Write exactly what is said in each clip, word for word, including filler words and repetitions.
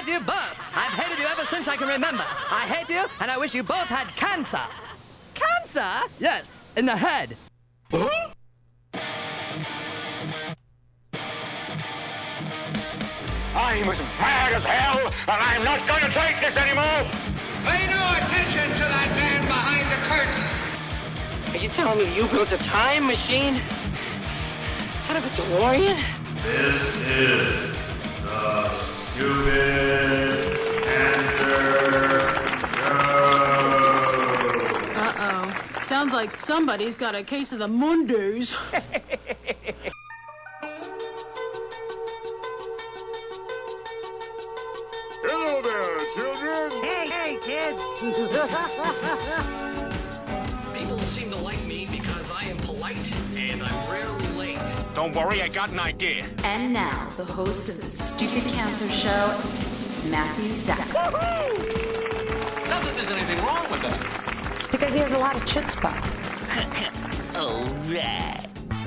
hate you both. I've hated you ever since I can remember. I hate you, and I wish you both had cancer. Cancer? Yes, in the head. I'm as mad as hell, and I'm not going to take this anymore. Pay no attention to that man behind the curtain. Are you telling me you built a time machine out of a DeLorean? This is the Stupid Cancer Show. Uh-oh. Sounds like somebody's got a case of the Mondays. Hello there, children. Hey, hey, kids. People seem to like me because I am polite and I'm rarely late. Don't worry, I got an idea. And now, the host of the Stupid Cancer Show, Matthew Zach. Not that there's anything wrong with that. Because he has a lot of chutzpah. All right.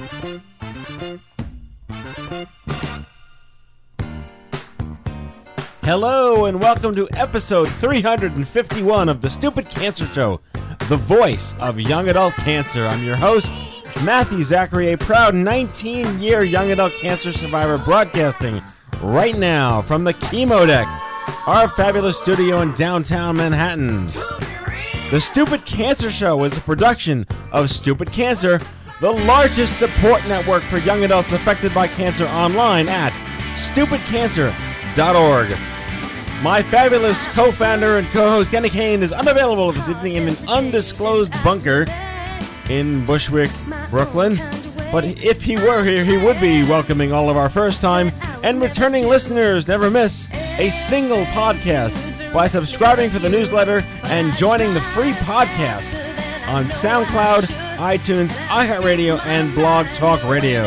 Hello and welcome to episode three hundred fifty-one of the Stupid Cancer Show, the voice of young adult cancer. I'm your host, Matthew Zachary, a proud nineteen-year young adult cancer survivor, broadcasting right now from the Chemo Deck, our fabulous studio in downtown Manhattan. The Stupid Cancer Show is a production of Stupid Cancer, the largest support network for young adults affected by cancer, online at stupid cancer dot org. My fabulous co-founder and co-host Kenny Kane is unavailable this evening in an undisclosed bunker in Bushwick, Brooklyn. But if he were here, he would be welcoming all of our first-time and returning listeners. Never miss a single podcast by subscribing for the newsletter and joining the free podcast on SoundCloud, iTunes, iHeartRadio, and Blog Talk Radio.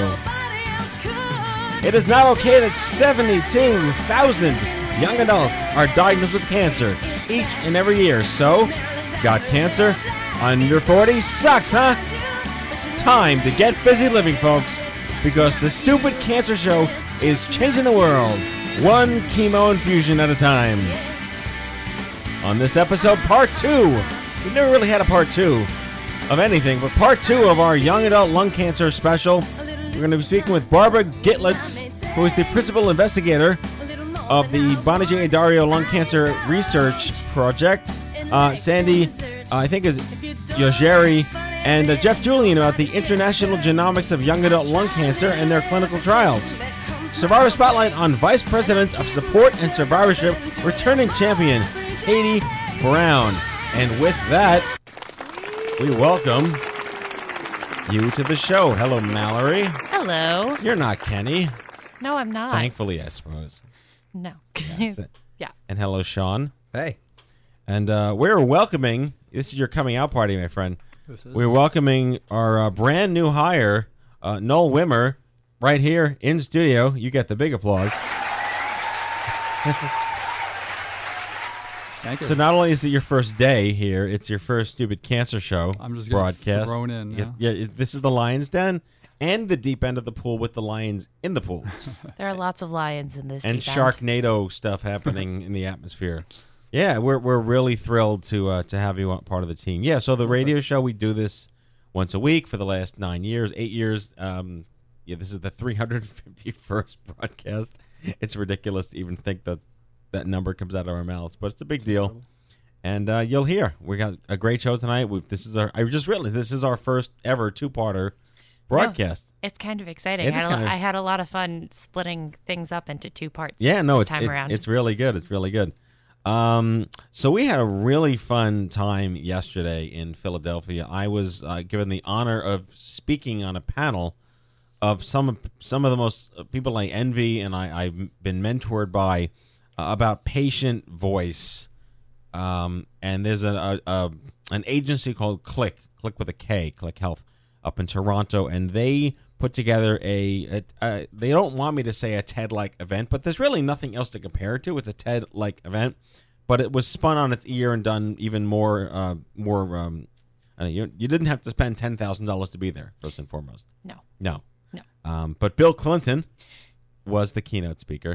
It is not okay that seventy-two thousand young adults are diagnosed with cancer each and every year. So, got cancer? Under forty sucks, huh? Time to get busy living, folks, because the Stupid Cancer Show is changing the world, one chemo infusion at a time. On this episode, part two. We've never really had a part two of anything, but part two of our young adult lung cancer special. We're going to be speaking with Barbara Gitlitz, who is the principal investigator of the Bonnie J. Dario Lung Cancer Research Project. Uh, Sandy, uh, I think is Yojeri, and uh, Jeff Julian about the International Genomics of Young Adult Lung Cancer and their clinical trials. Survivor Spotlight on Vice President of Support and Survivorship, returning champion Katie Brown. And with that, we welcome you to the show. Hello, Mallory. Hello. You're not Kenny. No, I'm not. Thankfully, I suppose. No. Yes. Yeah. And hello, Sean. Hey. And uh, we're welcoming, this is your coming out party, my friend. This is. We're welcoming our uh, brand new hire, uh, Noel Wimmer, right here in studio. You get the big applause. Thank you. So not only is it your first day here, it's your first Stupid Cancer Show I'm just broadcast. thrown in. Yeah, Now. yeah, this is the Lions Den and the deep end of the pool with the lions in the pool. There are lots of lions in this And deep end. Sharknado stuff happening in the atmosphere. Yeah, we're we're really thrilled to uh, to have you on part of the team. Yeah, so the radio show, we do this once a week for the last nine years, eight years. Um, yeah, this is the three hundred fifty-first broadcast. It's ridiculous to even think that that number comes out of our mouths, but it's a big deal. And uh, you'll hear we got a great show tonight. We've, this is our I just realized this is our first ever two-parter broadcast. No, it's kind of exciting. It I is had, kind a, of- I had a lot of fun splitting things up into two parts. Yeah, no, this it's time it's, around. it's really good. It's really good. Um, so we had a really fun time yesterday in Philadelphia. I was uh, given the honor of speaking on a panel of some of some of the most uh, people I envy and I, I've been mentored by uh, about patient voice. Um, and there's a, a, a an agency called Click, Click with a K, Click Health, up in Toronto, and they put together a, a, a they don't want me to say a TED-like event, but there's really nothing else to compare it to. It's a TED-like event, but it was spun on its ear and done even more uh, more. Um, I mean, you, you didn't have to spend ten thousand dollars to be there, first and foremost. No. No. No. Um, but Bill Clinton was the keynote speaker.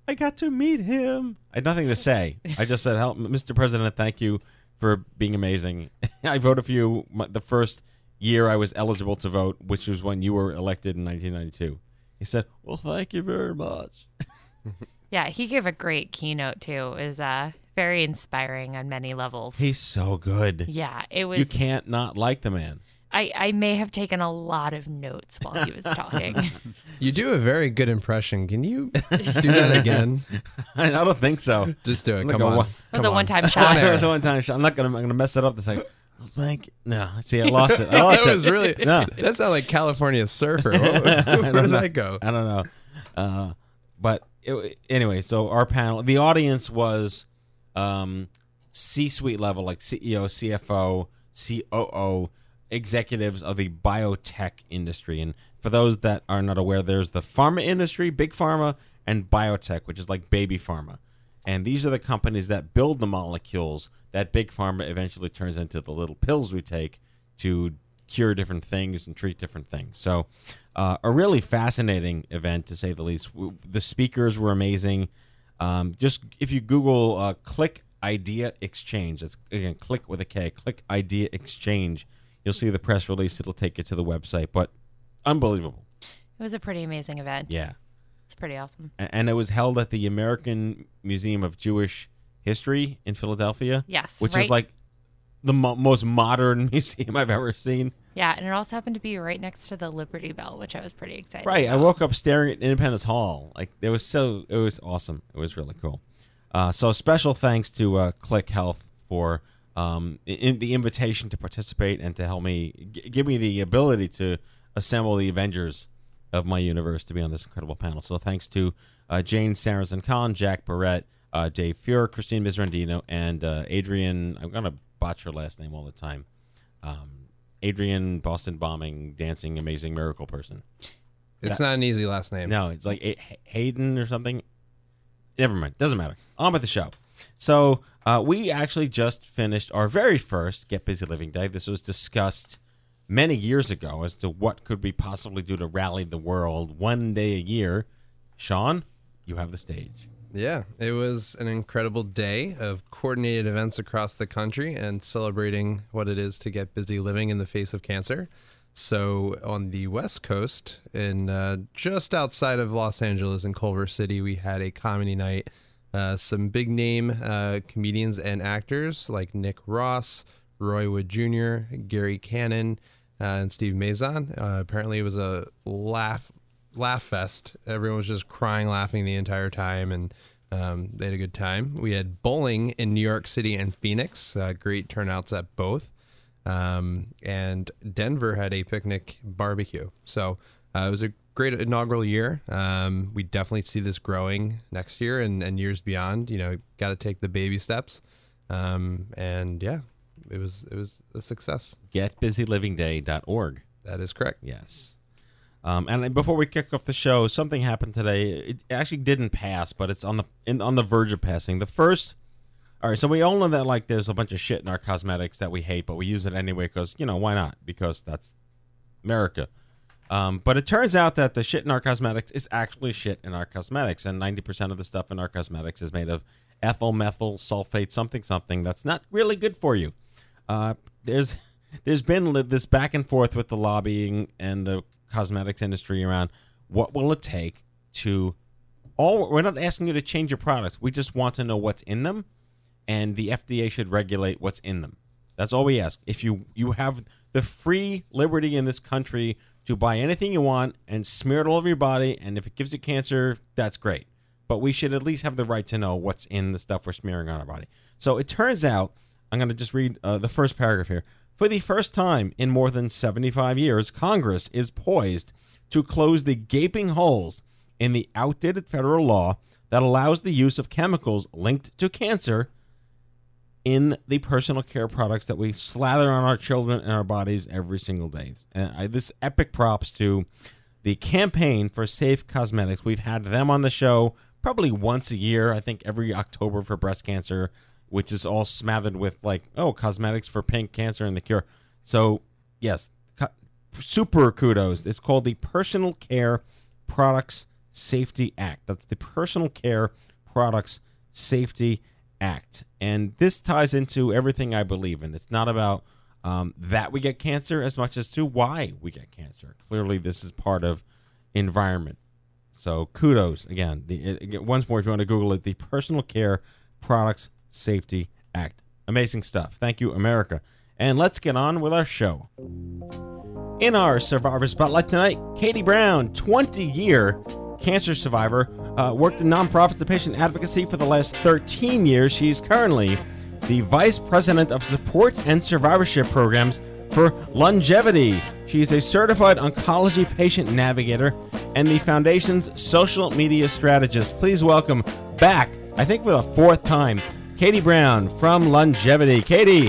I got to meet him. I had nothing to say. I just said, "Help, Mister President, thank you for being amazing. I voted for you my, the first year I was eligible to vote, which was when you were elected in nineteen ninety-two. He said, well, thank you very much. Yeah, he gave a great keynote, too. It was uh, very inspiring on many levels. He's so good. Yeah, it was. You can't not like the man. I, I may have taken a lot of notes while he was talking. You do a very good impression. Can you do that again? I don't think so. Just do it. I'm Come gonna, on. It was Come a on. one-time shot. It was a one-time shot. I'm not gonna. I'm gonna mess it up. It's like, oh, thank you. No, see, I lost it. I lost that it. was really. No. That sounded like California Surfer. Where, where did know. that go? I don't know. Uh, but it, anyway, so our panel, the audience was um, C-suite level, like C E O, C F O, C O O, executives of the biotech industry. And for those that are not aware, there's the pharma industry, big pharma, and biotech, which is like baby pharma. And these are the companies that build the molecules that big pharma eventually turns into the little pills we take to cure different things and treat different things. So uh, a really fascinating event, to say the least. The speakers were amazing. Um, just if you Google uh, Click Idea Exchange, that's again, click with a K, Click Idea Exchange, you'll see the press release. It'll take you to the website. But unbelievable. It was a pretty amazing event. Yeah. It's pretty awesome. And it was held at the American Museum of Jewish History in Philadelphia. Yes, which right. is like the mo- most modern museum I've ever seen. Yeah, and it also happened to be right next to the Liberty Bell, which I was pretty excited Right. I about. woke up staring at Independence Hall. Like, it was so, it was awesome. It was really cool. Uh, so special thanks to uh, Click Health for um, in, the invitation to participate and to help me, g- give me the ability to assemble the Avengers of my universe to be on this incredible panel. So thanks to uh, Jane Sarrazin-Kahn, Jack Barrett, uh, Dave Fuhr, Christine Mizrandino, and uh, Adrian, I'm going to botch her last name all the time, um, Adrian Boston Bombing, Dancing, Amazing Miracle Person. It's Yeah. not an easy last name. No, it's like a- Hayden or something. Never mind. Doesn't matter. On with the show. So uh, we actually just finished our very first Get Busy Living Day. This was discussed many years ago as to what could we possibly do to rally the world one day a year. Sean, you have the stage. Yeah, it was an incredible day of coordinated events across the country and celebrating what it is to get busy living in the face of cancer. So on the West Coast, in uh, just outside of Los Angeles in Culver City, we had a comedy night. Uh, some big name uh, comedians and actors like Nick Ross, Roy Wood Junior, Gary Cannon, uh, and Steve Mazon. Uh, apparently, it was a laugh laugh fest. Everyone was just crying, laughing the entire time, and um, they had a good time. We had bowling in New York City and Phoenix. Uh, great turnouts at both. Um, and Denver had a picnic barbecue. So uh, it was a great inaugural year. Um, we definitely see this growing next year and, and years beyond. You know, got to take the baby steps. Um, and yeah, it was it was a success. get busy living day dot org. That is correct. Yes. Um, and before we kick off the show, something happened today. It actually didn't pass, but it's on the in, on the verge of passing. The first, all right. So we all know that like there's a bunch of shit in our cosmetics that we hate, but we use it anyway because you know why not? Because that's America. Um, but it turns out that the shit in our cosmetics is actually shit in our cosmetics, and ninety percent of the stuff in our cosmetics is made of ethyl methyl sulfate something something that's not really good for you. Uh, there's there's been this back and forth with the lobbying and the cosmetics industry around what will it take to all we're not asking you to change your products, we just want to know what's in them, and the F D A should regulate what's in them. That's all we ask. If you you have the free liberty in this country to buy anything you want and smear it all over your body, and if it gives you cancer, that's great, but we should at least have the right to know what's in the stuff we're smearing on our body. So it turns out, I'm going to just read uh, the first paragraph here. For the first time in more than seventy-five years, Congress is poised to close the gaping holes in the outdated federal law that allows the use of chemicals linked to cancer in the personal care products that we slather on our children and our bodies every single day. And I, this epic props to the Campaign for Safe Cosmetics. We've had them on the show probably once a year, I think every October for breast cancer, which is all smothered with like, oh, cosmetics for pink cancer and the cure. So, yes, co- super kudos. It's called the Personal Care Products Safety Act. That's the Personal Care Products Safety Act. And this ties into everything I believe in. It's not about um, that we get cancer as much as to why we get cancer. Clearly, this is part of environment. So kudos, again, the, it, once more, if you want to Google it, the Personal Care Products Safety Act. Amazing stuff. Thank you, America. And let's get on with our show. In our Survivor Spotlight tonight, Katie Brown, twenty-year cancer survivor, uh, worked in nonprofits and patient advocacy for the last thirteen years. She's currently the Vice President of Support and Survivorship Programs for Longevity. She's a certified oncology patient navigator and the Foundation's social media strategist. Please welcome back, I think for the fourth time, Katie Brown from Longevity. Katie.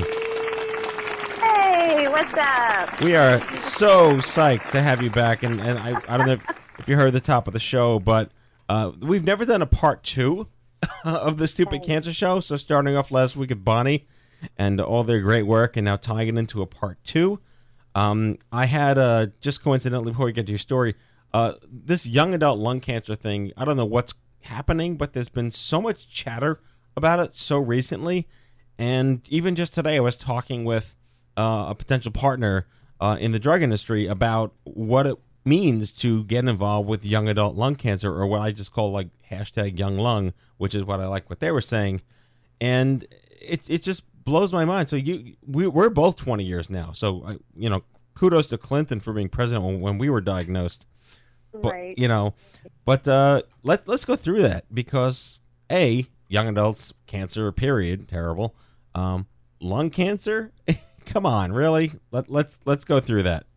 Hey, what's up? We are so psyched to have you back, and, and I, I don't know if, if you heard the top of the show, but uh, we've never done a part two of the Stupid hey. Cancer Show, so starting off last week with Bonnie and all their great work, and now tying it into a part two. Um, I had, uh, just coincidentally, before we get to your story, uh, this young adult lung cancer thing, I don't know what's happening, but there's been so much chatter about it so recently, and even just today I was talking with uh, a potential partner uh, in the drug industry about what it means to get involved with young adult lung cancer, or what I just call like hashtag young lung, which is what I like what they were saying, and it it just blows my mind. So you we, we're both twenty years now, so I, you know, kudos to Clinton for being president when, when we were diagnosed. But, right. You know, but uh, let let's go through that, because a young adults cancer, period, terrible. Um, lung cancer, come on, really? Let let's let's go through that.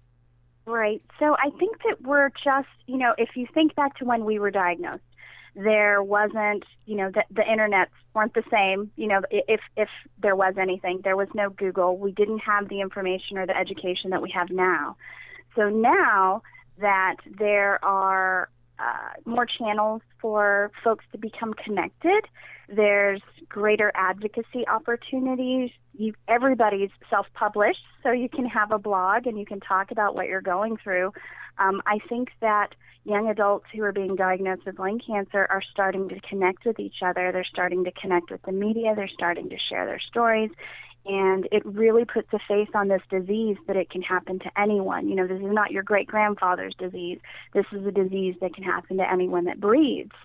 Right. So I think that we're just, you know, if you think back to when we were diagnosed, there wasn't, you know, the, the internets weren't the same. You know, if if there was anything, there was no Google. We didn't have the information or the education that we have now. So now that there are uh, more channels for folks to become connected, there's greater advocacy opportunities. You, everybody's self-published, so you can have a blog and you can talk about what you're going through. Um, I think that young adults who are being diagnosed with lung cancer are starting to connect with each other. They're starting to connect with the media. They're starting to share their stories. And it really puts a face on this disease that it can happen to anyone. You know, this is not your great-grandfather's disease. This is a disease that can happen to anyone that breathes.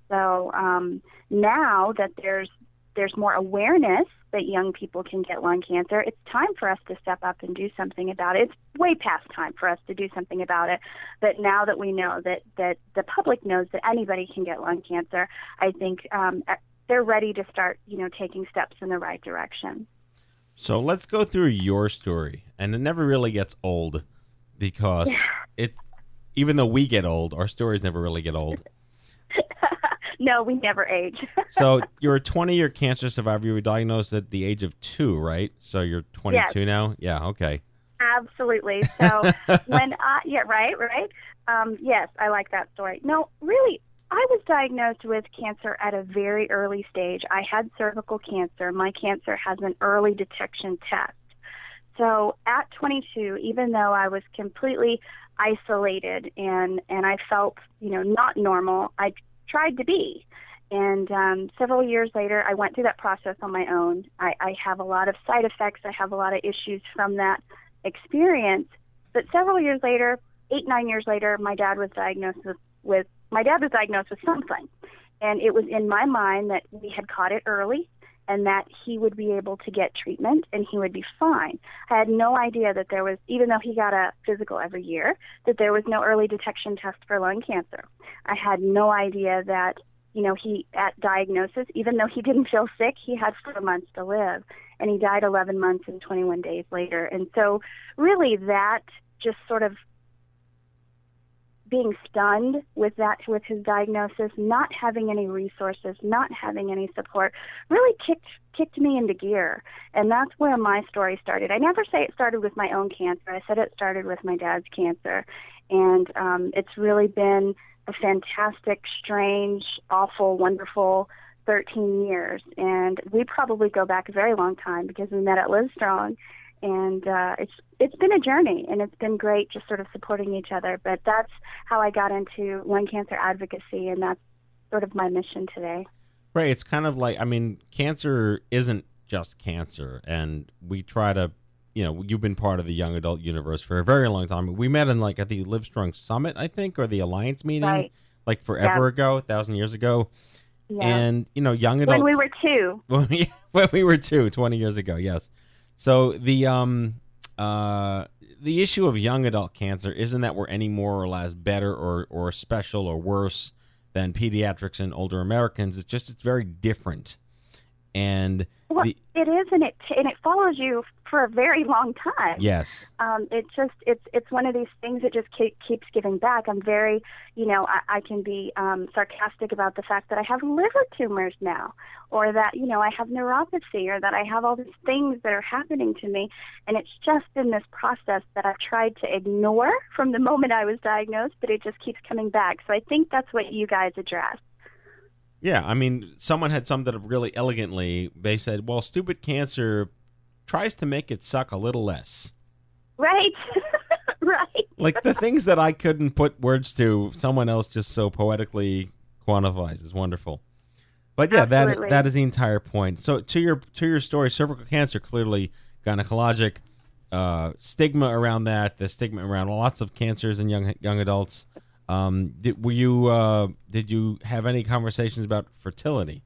So um, now that there's there's more awareness that young people can get lung cancer, it's time for us to step up and do something about it. It's way past time for us to do something about it. But now that we know that, that the public knows that anybody can get lung cancer, I think um, they're ready to start, you know, taking steps in the right direction. So let's go through your story. And it never really gets old, because it, even though we get old, our stories never really get old. No, we never age. So you're a twenty-year cancer survivor. You were diagnosed at the age of two, right? So you're twenty-two yes. now? Yeah, okay. Absolutely. So when I, yeah, right, right. Um, yes, I like that story. No, really, I was diagnosed with cancer at a very early stage. I had cervical cancer. My cancer has an early detection test. So at twenty-two, even though I was completely isolated and, and I felt, you know, not normal, I tried to be. And um, several years later, I went through that process on my own. I, I have a lot of side effects. I have a lot of issues from that experience. But several years later, eight, nine years later, my dad was diagnosed with, with my dad was diagnosed with something. And it was in my mind that we had caught it early and that he would be able to get treatment and he would be fine. I had no idea that there was, even though he got a physical every year, that there was no early detection test for lung cancer. I had no idea that, you know, he, at diagnosis, even though he didn't feel sick, he had four months to live. And he died eleven months and twenty-one days later. And so really that just sort of being stunned with that, with his diagnosis, not having any resources, not having any support, really kicked kicked me into gear. And that's where my story started. I never say it started with my own cancer. I said it started with my dad's cancer. And um, it's really been a fantastic, strange, awful, wonderful thirteen years. And we probably go back a very long time because we met at Livestrong. and uh, it's it's been a journey, and it's been great just sort of supporting each other. But that's how I got into lung cancer advocacy, and that's sort of my mission today. Right. It's kind of like, I mean, cancer isn't just cancer, and we try to, you know, you've been part of the young adult universe for a very long time. We met in like at the Livestrong Summit, I think, or the Alliance meeting, right. like forever yeah. ago, a thousand years ago. Yeah. And, you know, young adult. When we were two. When we, when we were two, twenty years ago, yes. So the um uh the issue of young adult cancer isn't that we're any more or less better or, or special or worse than pediatrics and older Americans. It's just it's very different. And well, the, it is, and it and it follows you for a very long time. Yes. Um, it just it's it's one of these things that just keep, keeps giving back. I'm very, you know, I, I can be um, sarcastic about the fact that I have liver tumors now, or that, you know, I have neuropathy, or that I have all these things that are happening to me, and it's just been this process that I've tried to ignore from the moment I was diagnosed, but it just keeps coming back. So I think that's what you guys address. Yeah, I mean, someone had summed it up really elegantly. They said, well, stupid cancer tries to make it suck a little less. Right. Right. Like the things that I couldn't put words to, someone else just so poetically quantifies is wonderful. But yeah, Absolutely. that that is the entire point. So to your to your story, cervical cancer, clearly gynecologic, uh, stigma around that, the stigma around lots of cancers in young young adults. Um, did, were you uh, did you have any conversations about fertility?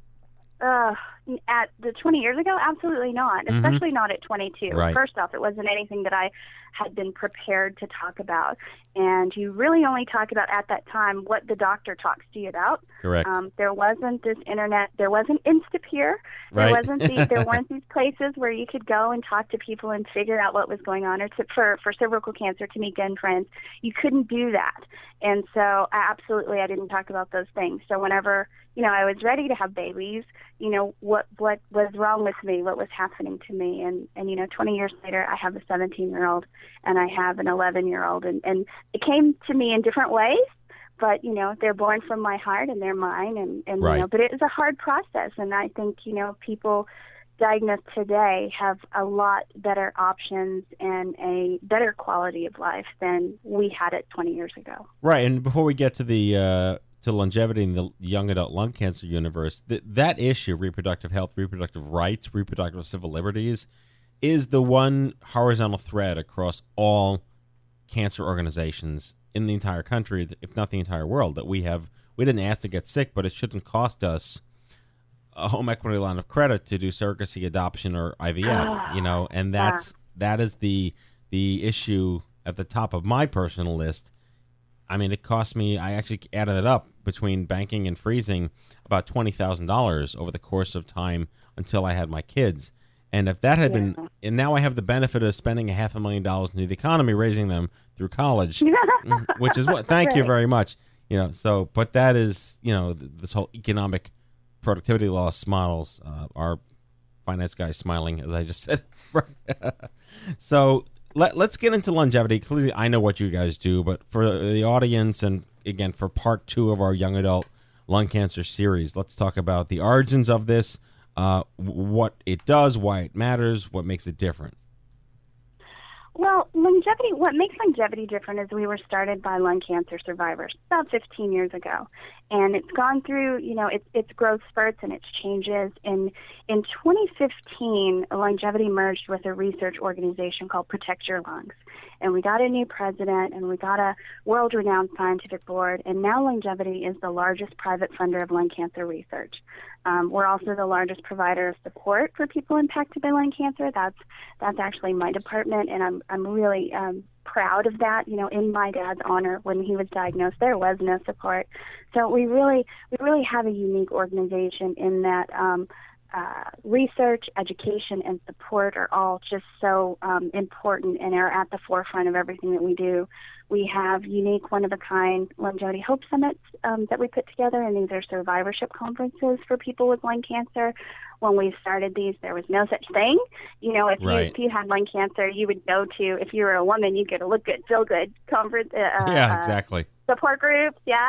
Uh, at the twenty years ago, absolutely not, Mm-hmm. especially not at twenty-two. Right. First off, it wasn't anything that I had been prepared to talk about. And you really only talk about at that time what the doctor talks to you about. Correct. Um, there wasn't this internet, there wasn't Instapeer, Right. there wasn't the, there weren't these places where you could go and talk to people and figure out what was going on, or to, for, for cervical cancer, Tamika and friends. You couldn't do that. And so absolutely I didn't talk about those things. So whenever, you know, I was ready to have babies, you know, what what was wrong with me, what was happening to me. And, and you know, twenty years later, I have a seventeen-year-old and I have an eleven-year-old. And, and it came to me in different ways, but, you know, they're born from my heart and they're mine. And, and Right. you know, but it is a hard process. And I think, you know, people diagnosed today have a lot better options and a better quality of life than we had it twenty years ago. Right, and before we get to the uh, to longevity in the young adult lung cancer universe, th- that issue, reproductive health, reproductive rights, reproductive civil liberties, is the one horizontal thread across all cancer organizations in the entire country, if not the entire world, that we have. We didn't ask to get sick, but it shouldn't cost us a home equity line of credit to do surrogacy, adoption, or I V F, you know, and that's that is the the issue at the top of my personal list. I mean, it cost me, I actually added it up between banking and freezing, about twenty thousand dollars over the course of time until I had my kids. And if that had Yeah. been, and now I have the benefit of spending a half a million dollars into the economy, raising them through college, which is what, thank you Right. very much. You know, so, but that is, you know, th- this whole economic productivity loss models, uh, our finance guy smiling, as I just said. So let, let's get into longevity. Clearly, I know what you guys do, but for the audience, and again, for part two of our young adult lung cancer series, let's talk about the origins of this, uh, what it does, why it matters, what makes it different. Well, longevity, what makes longevity different is we were started by lung cancer survivors about fifteen years ago. And it's gone through, you know, its its growth spurts and its changes. In in twenty fifteen, longevity merged with a research organization called Protect Your Lungs. And we got a new president, and we got a world-renowned scientific board, and now longevity is the largest private funder of lung cancer research. Um, we're also the largest provider of support for people impacted by lung cancer. That's that's actually my department, and I'm I'm really um, proud of that. You know, in my dad's honor, when he was diagnosed, there was no support. So we really we really have a unique organization in that um, uh, research, education, and support are all just so um, important and are at the forefront of everything that we do. We have unique, one-of-a-kind Longevity Hope Summits um, that we put together, and these are survivorship conferences for people with lung cancer. When we started these, there was no such thing. You know, if Right. you if you had lung cancer, you would go to, if you were a woman, you'd get a Look Good, Feel Good conference. Uh, Yeah, uh, exactly. Support groups, yeah.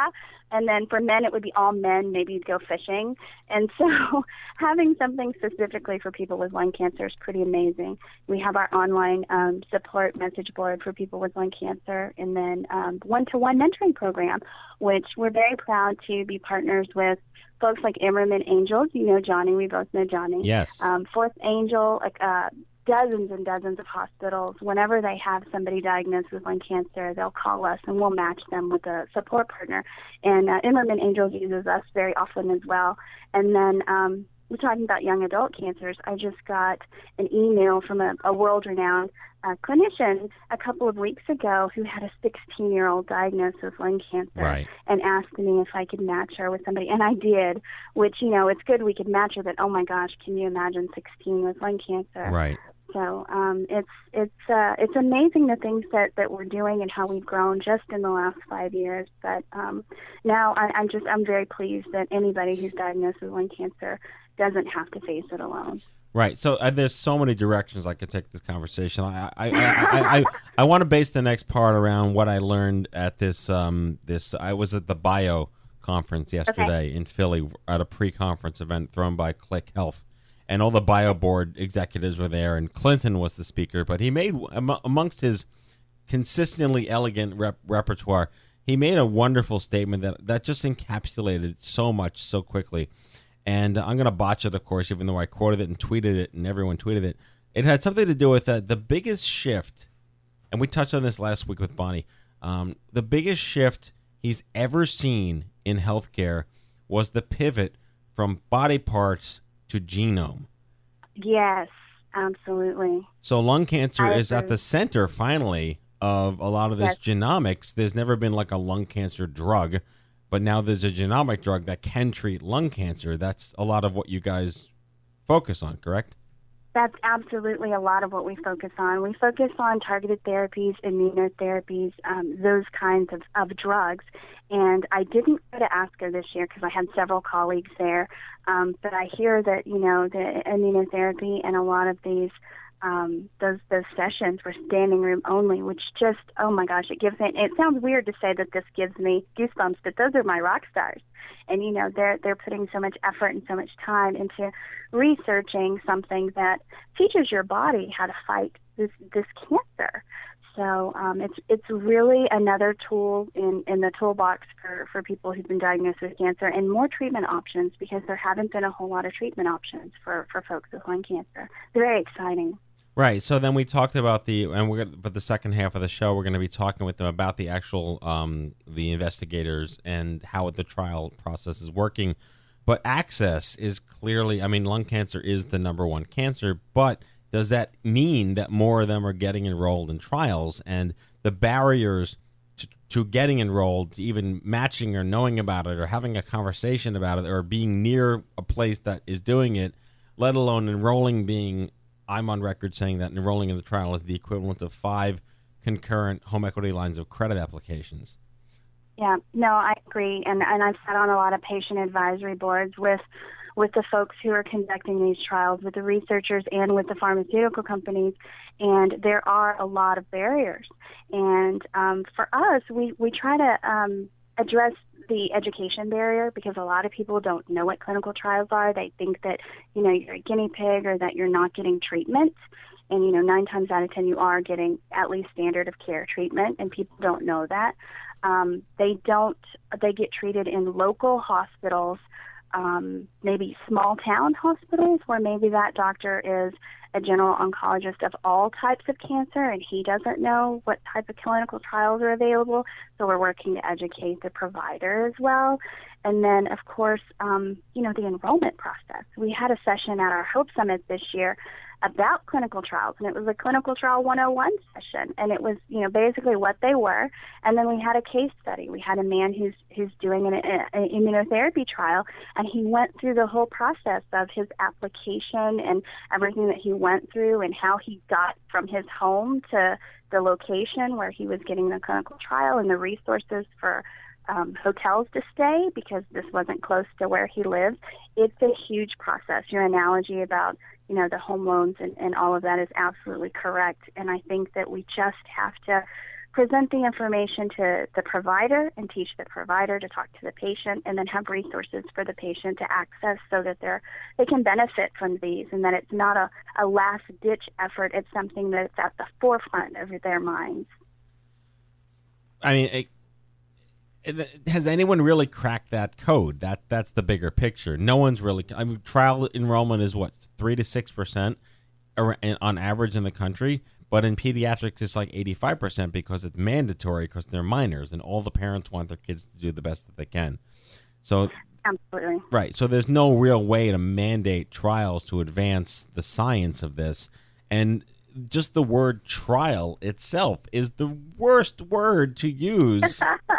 And then for men, it would be all men. Maybe you'd go fishing. And so having something specifically for people with lung cancer is pretty amazing. We have our online um, support message board for people with lung cancer, and then um, one-to-one mentoring program, which we're very proud to be partners with folks like Immerman Angels. You know Johnny. We both know Johnny. Yes. Um, Fourth Angel, like, uh, dozens and dozens of hospitals, whenever they have somebody diagnosed with lung cancer, they'll call us and we'll match them with a support partner. And uh, Immerman Angels uses us very often as well. And then um, we're talking about young adult cancers. I just got an email from a, a world-renowned uh, clinician a couple of weeks ago who had a sixteen-year-old diagnosed with lung cancer right. and asked me if I could match her with somebody. And I did, which, you know, it's good we could match her, but oh my gosh, can you imagine sixteen with lung cancer? Right. So um, it's it's uh, it's amazing the things that, that we're doing and how we've grown just in the last five years. But um, now I, I'm just I'm very pleased that anybody who's diagnosed with lung cancer doesn't have to face it alone. Right. So uh, there's so many directions I could take this conversation. I I I, I, I, I want to base the next part around what I learned at this um this I was at the Bio conference yesterday okay. in Philly at a pre-conference event thrown by Click Health. And all the bio board executives were there, and Clinton was the speaker. But he made, amongst his consistently elegant rep- repertoire, he made a wonderful statement that, that just encapsulated so much so quickly. And I'm going to botch it, of course, even though I quoted it and tweeted it, and everyone tweeted it. It had something to do with uh, the biggest shift, and we touched on this last week with Bonnie, um, the biggest shift he's ever seen in healthcare was the pivot from body parts to genome. Yes, absolutely. So lung cancer I is agree. at the center, finally, of a lot of this yes. genomics. There's never been like a lung cancer drug, but now there's a genomic drug that can treat lung cancer. That's a lot of what you guys focus on, correct? That's absolutely a lot of what we focus on. We focus on targeted therapies, immunotherapies, um, those kinds of, of drugs. And I didn't go to ASCO this year because I had several colleagues there. Um, but I hear that, you know, the immunotherapy and a lot of these, um, those those sessions were standing room only, which just, oh my gosh, it gives me, it sounds weird to say that this gives me goosebumps, but those are my rock stars. And, you know, they're they're putting so much effort and so much time into researching something that teaches your body how to fight this this cancer. So um, it's it's really another tool in, in the toolbox for, for people who've been diagnosed with cancer, and more treatment options because there haven't been a whole lot of treatment options for, for folks with lung cancer. Very exciting. Right. So then we talked about the, and we're gonna, but the second half of the show, we're going to be talking with them about the actual, um, the investigators and how the trial process is working. But access is clearly, I mean, lung cancer is the number one cancer, but does that mean that more of them are getting enrolled in trials, and the barriers to, to getting enrolled, to even matching or knowing about it or having a conversation about it or being near a place that is doing it, let alone enrolling being, I'm on record saying that enrolling in the trial is the equivalent of five concurrent home equity lines of credit applications. Yeah, no, I agree. And, and I've sat on a lot of patient advisory boards with with the folks who are conducting these trials, with the researchers and with the pharmaceutical companies, and there are a lot of barriers. And um, for us, we, we try to um, address the education barrier because a lot of people don't know what clinical trials are. They think that, you know, you're a guinea pig or that you're not getting treatment. And, you know, nine times out of ten, you are getting at least standard of care treatment, and people don't know that. Um, they don't, they get treated in local hospitals, um, maybe small town hospitals where maybe that doctor is a general oncologist of all types of cancer, and he doesn't know what type of clinical trials are available. So we're working to educate the provider as well. And then, of course, um, you know, the enrollment process. We had a session at our Hope Summit this year about clinical trials, and it was a clinical trial one oh one session, and it was, you know, basically what they were. And then we had a case study. We had a man who's who's doing an, an immunotherapy trial, and he went through the whole process of his application and everything that he went through and how he got from his home to the location where he was getting the clinical trial and the resources for Um, hotels to stay because this wasn't close to where he lived. It's a huge process. Your analogy about, you know, the home loans and, and all of that is absolutely correct. And I think that we just have to present the information to the provider and teach the provider to talk to the patient, and then have resources for the patient to access so that they're they can benefit from these, and that it's not a, a last-ditch effort. It's something that's at the forefront of their minds. I mean, it, it, has anyone really cracked that code? That That's the bigger picture. No one's really... I mean, trial enrollment is, what, three to six percent on average in the country? But in pediatrics, it's like eighty-five percent because it's mandatory because they're minors, and all the parents want their kids to do the best that they can. So, absolutely. Right. So there's no real way to mandate trials to advance the science of this. And just the word trial itself is the worst word to use.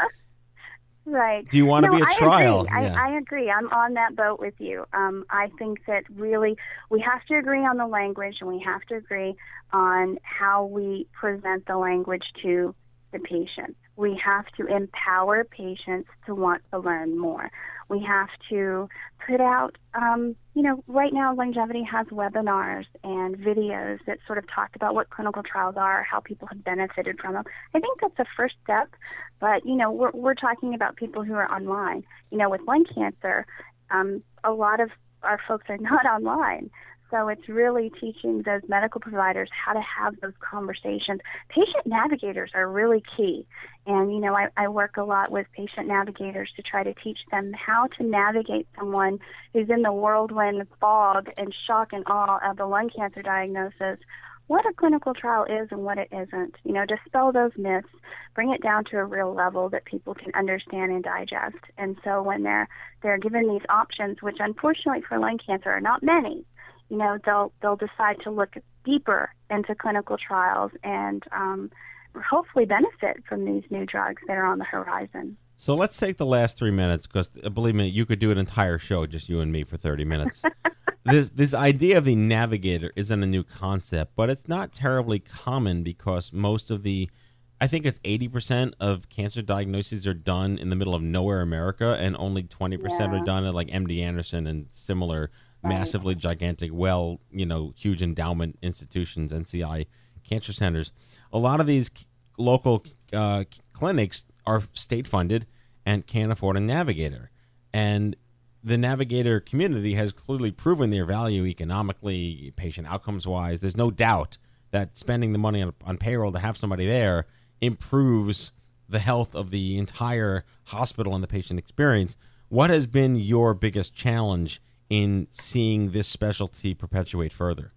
Right. Do you want to no, be a I trial? Agree. Yeah. I, I agree. I'm on that boat with you. Um, I think that really we have to agree on the language, and we have to agree on how we present the language to the patient. We have to empower patients to want to learn more. We have to put out, um, you know, right now Longevity has webinars and videos that sort of talk about what clinical trials are, how people have benefited from them. I think that's a first step, but, you know, we're, we're talking about people who are online. You know, with lung cancer, um, a lot of our folks are not online. So it's really teaching those medical providers how to have those conversations. Patient navigators are really key. And, you know, I, I work a lot with patient navigators to try to teach them how to navigate someone who's in the whirlwind fog and shock and awe of the lung cancer diagnosis, what a clinical trial is and what it isn't. You know, dispel those myths, bring it down to a real level that people can understand and digest. And so when they're they're given these options, which unfortunately for lung cancer are not many, you know, they'll they'll decide to look deeper into clinical trials and um, hopefully benefit from these new drugs that are on the horizon. So let's take the last three minutes, because believe me, you could do an entire show, just you and me, for thirty minutes. this this idea of the navigator isn't a new concept, but it's not terribly common because most of the, I think it's eighty percent of cancer diagnoses are done in the middle of nowhere America, and only twenty percent Yeah. are done at like M D Anderson and similar massively gigantic, well, you know, huge endowment institutions, N C I cancer centers. A lot of these local uh, clinics are state funded and can't afford a navigator. And the navigator community has clearly proven their value economically, patient outcomes wise. There's no doubt that spending the money on, on payroll to have somebody there improves the health of the entire hospital and the patient experience. What has been your biggest challenge in seeing this specialty perpetuate further?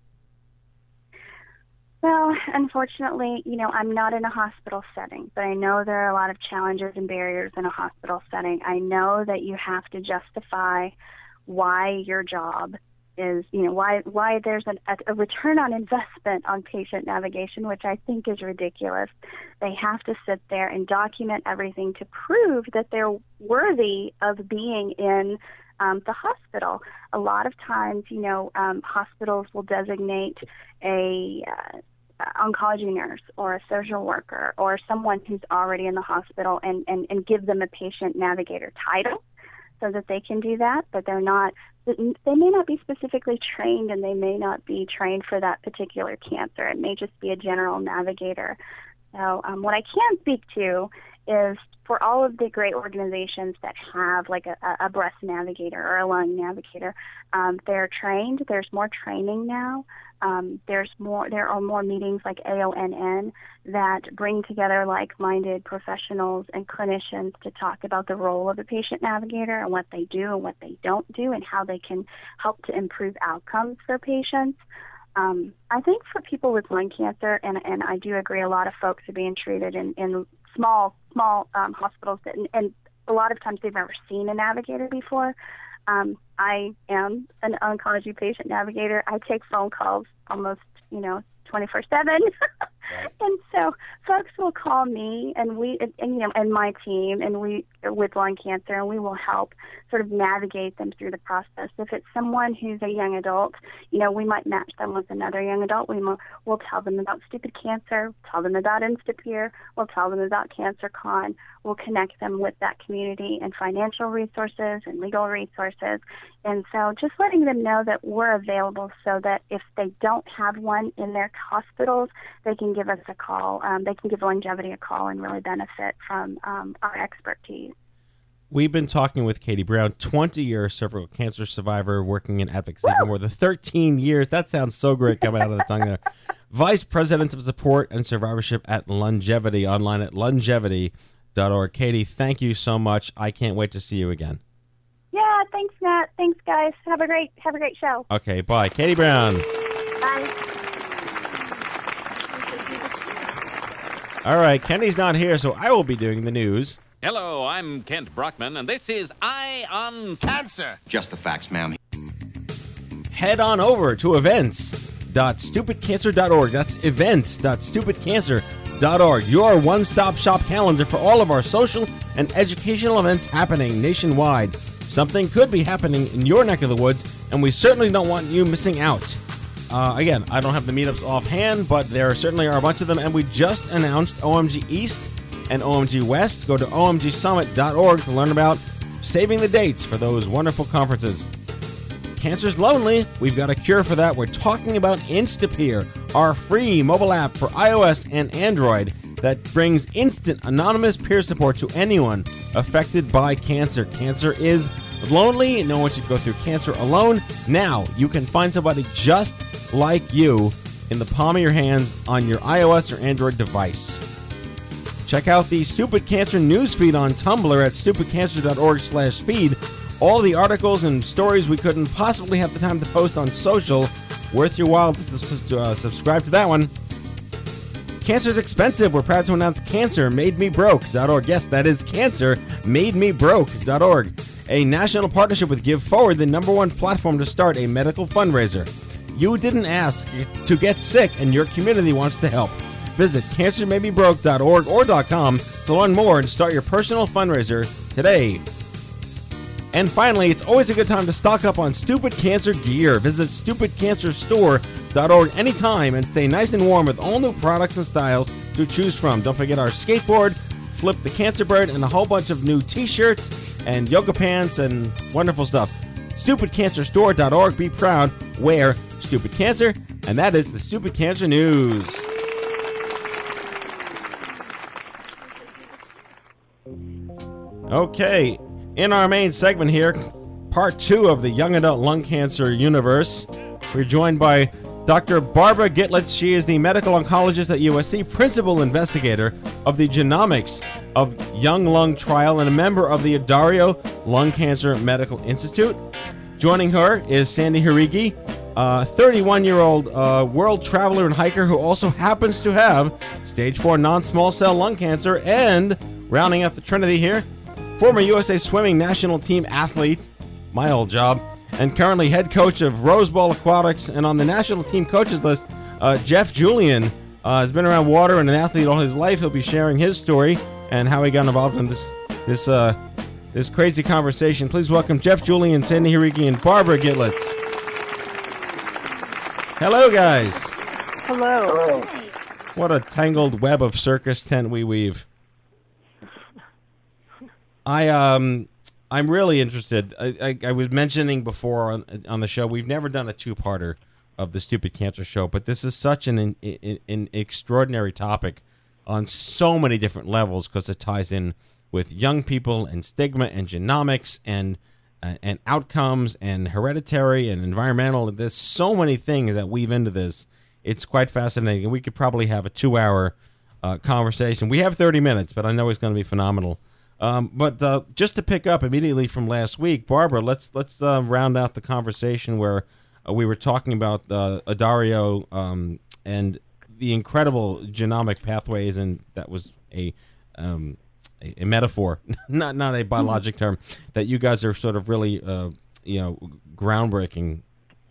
Well, unfortunately, you know, I'm not in a hospital setting, but I know there are a lot of challenges and barriers in a hospital setting. I know that you have to justify why your job is, you know, why why there's an, a, a return on investment on patient navigation, which I think is ridiculous. They have to sit there and document everything to prove that they're worthy of being in Um, the hospital. A lot of times, you know, um, hospitals will designate a uh, oncology nurse or a social worker or someone who's already in the hospital and, and, and give them a patient navigator title so that they can do that, but they're not, they may not be specifically trained, and they may not be trained for that particular cancer. It may just be a general navigator. So um, what I can speak to is for all of the great organizations that have like a, a breast navigator or a lung navigator, um, they're trained. There's more training now. Um, there's more. There are more meetings like A O N N that bring together like-minded professionals and clinicians to talk about the role of a patient navigator and what they do and what they don't do and how they can help to improve outcomes for patients. Um, I think for people with lung cancer, and, and I do agree, a lot of folks are being treated in, in small, small um, hospitals, that, and, and a lot of times they've never seen a navigator before. Um, I am an oncology patient navigator. I take phone calls almost, you know, twenty-four seven. And so folks will call me and we, and, and, you know, and my team, and we with lung cancer, and we will help sort of navigate them through the process. If it's someone who's a young adult, you know, we might match them with another young adult. We will, we'll tell them about Stupid Cancer, tell them about Instapeer, we'll tell them about CancerCon. We'll connect them with that community and financial resources and legal resources. And so just letting them know that we're available so that if they don't have one in their hospitals, they can give us a call. Um, they can give Longevity a call and really benefit from um, our expertise. We've been talking with Katie Brown, twenty-year cervical cancer survivor working in advocacy Woo! for more than thirteen years. That sounds so great coming out of the tongue there. Vice President of Support and Survivorship at Longevity, online at longevity dot org. Katie, thank you so much. I can't wait to see you again. Yeah, thanks, Matt. Thanks, guys. Have a great, have a great show. Okay, bye. Katie Brown. Bye. All right, Kenny's not here, so I will be doing the news. Hello, I'm Kent Brockman, and this is Eye on Cancer. Just the facts, ma'am. Head on over to events dot stupid cancer dot org. That's events dot stupid cancer dot org. Your one-stop shop calendar for all of our social and educational events happening nationwide. Something could be happening in your neck of the woods, and we certainly don't want you missing out. Uh, again, I don't have the meetups offhand, but there certainly are a bunch of them, and we just announced O M G East and O M G West. Go to O M G summit dot org to learn about saving the dates for those wonderful conferences. Cancer's lonely. We've got a cure for that. We're talking about Instapeer, our free mobile app for iOS and Android that brings instant anonymous peer support to anyone affected by cancer. Cancer is lonely. No one should go through cancer alone. Now you can find somebody just like you in the palm of your hands on your iOS or Android device. Check out the Stupid Cancer newsfeed on Tumblr at stupid cancer dot org slash feed. All the articles and stories we couldn't possibly have the time to post on social. Worth your while to uh, subscribe to that one. Cancer's expensive. We're proud to announce cancer made me broke dot org. Yes, that is cancer made me broke dot org. A national partnership with Give Forward, the number one platform to start a medical fundraiser. You didn't ask to get sick, and your community wants to help. Visit cancer made me broke dot org or .com to learn more and start your personal fundraiser today. And finally, it's always a good time to stock up on Stupid Cancer gear. Visit stupid cancer store dot org anytime and stay nice and warm with all new products and styles to choose from. Don't forget our skateboard, Flip the Cancer Bird, and a whole bunch of new t-shirts and yoga pants and wonderful stuff. stupid cancer store dot org. Be proud. Wear Stupid Cancer. And that is the Stupid Cancer News. Okay, in our main segment here, part two of the Young Adult Lung Cancer universe, we're joined by Doctor Barbara Gitlitz. She is the medical oncologist at U S C, principal investigator of the genomics of young lung trial, and a member of the Addario Lung Cancer Medical Institute. Joining her is Sandy Harigi, a thirty-one-year-old uh, world traveler and hiker who also happens to have stage four non-small cell lung cancer, and rounding out the trinity here, former U S A Swimming National Team athlete, my old job, and currently head coach of Rose Bowl Aquatics, and on the national team coaches list, uh, Jeff Julian uh, has been around water and an athlete all his life. He'll be sharing his story and how he got involved in this this uh, this crazy conversation. Please welcome Jeff Julian, Sandy Harigi, and Barbara Gitlitz. Hello, guys. Hello. Hello. What a tangled web of circus tent we weave. I um. I'm really interested. I, I, I was mentioning before on, on the show, we've never done a two-parter of the Stupid Cancer Show, but this is such an, an, an extraordinary topic on so many different levels because it ties in with young people and stigma and genomics and uh, and outcomes and hereditary and environmental. There's so many things that weave into this. It's quite fascinating. We could probably have a two-hour uh, conversation. We have thirty minutes, but I know it's going to be phenomenal. Um, but uh, just to pick up immediately from last week, Barbara, let's let's uh, round out the conversation where uh, we were talking about uh, Addario um, and the incredible genomic pathways, and that was a um, a, a metaphor, not not a biologic term, that you guys are sort of really uh, you know groundbreaking.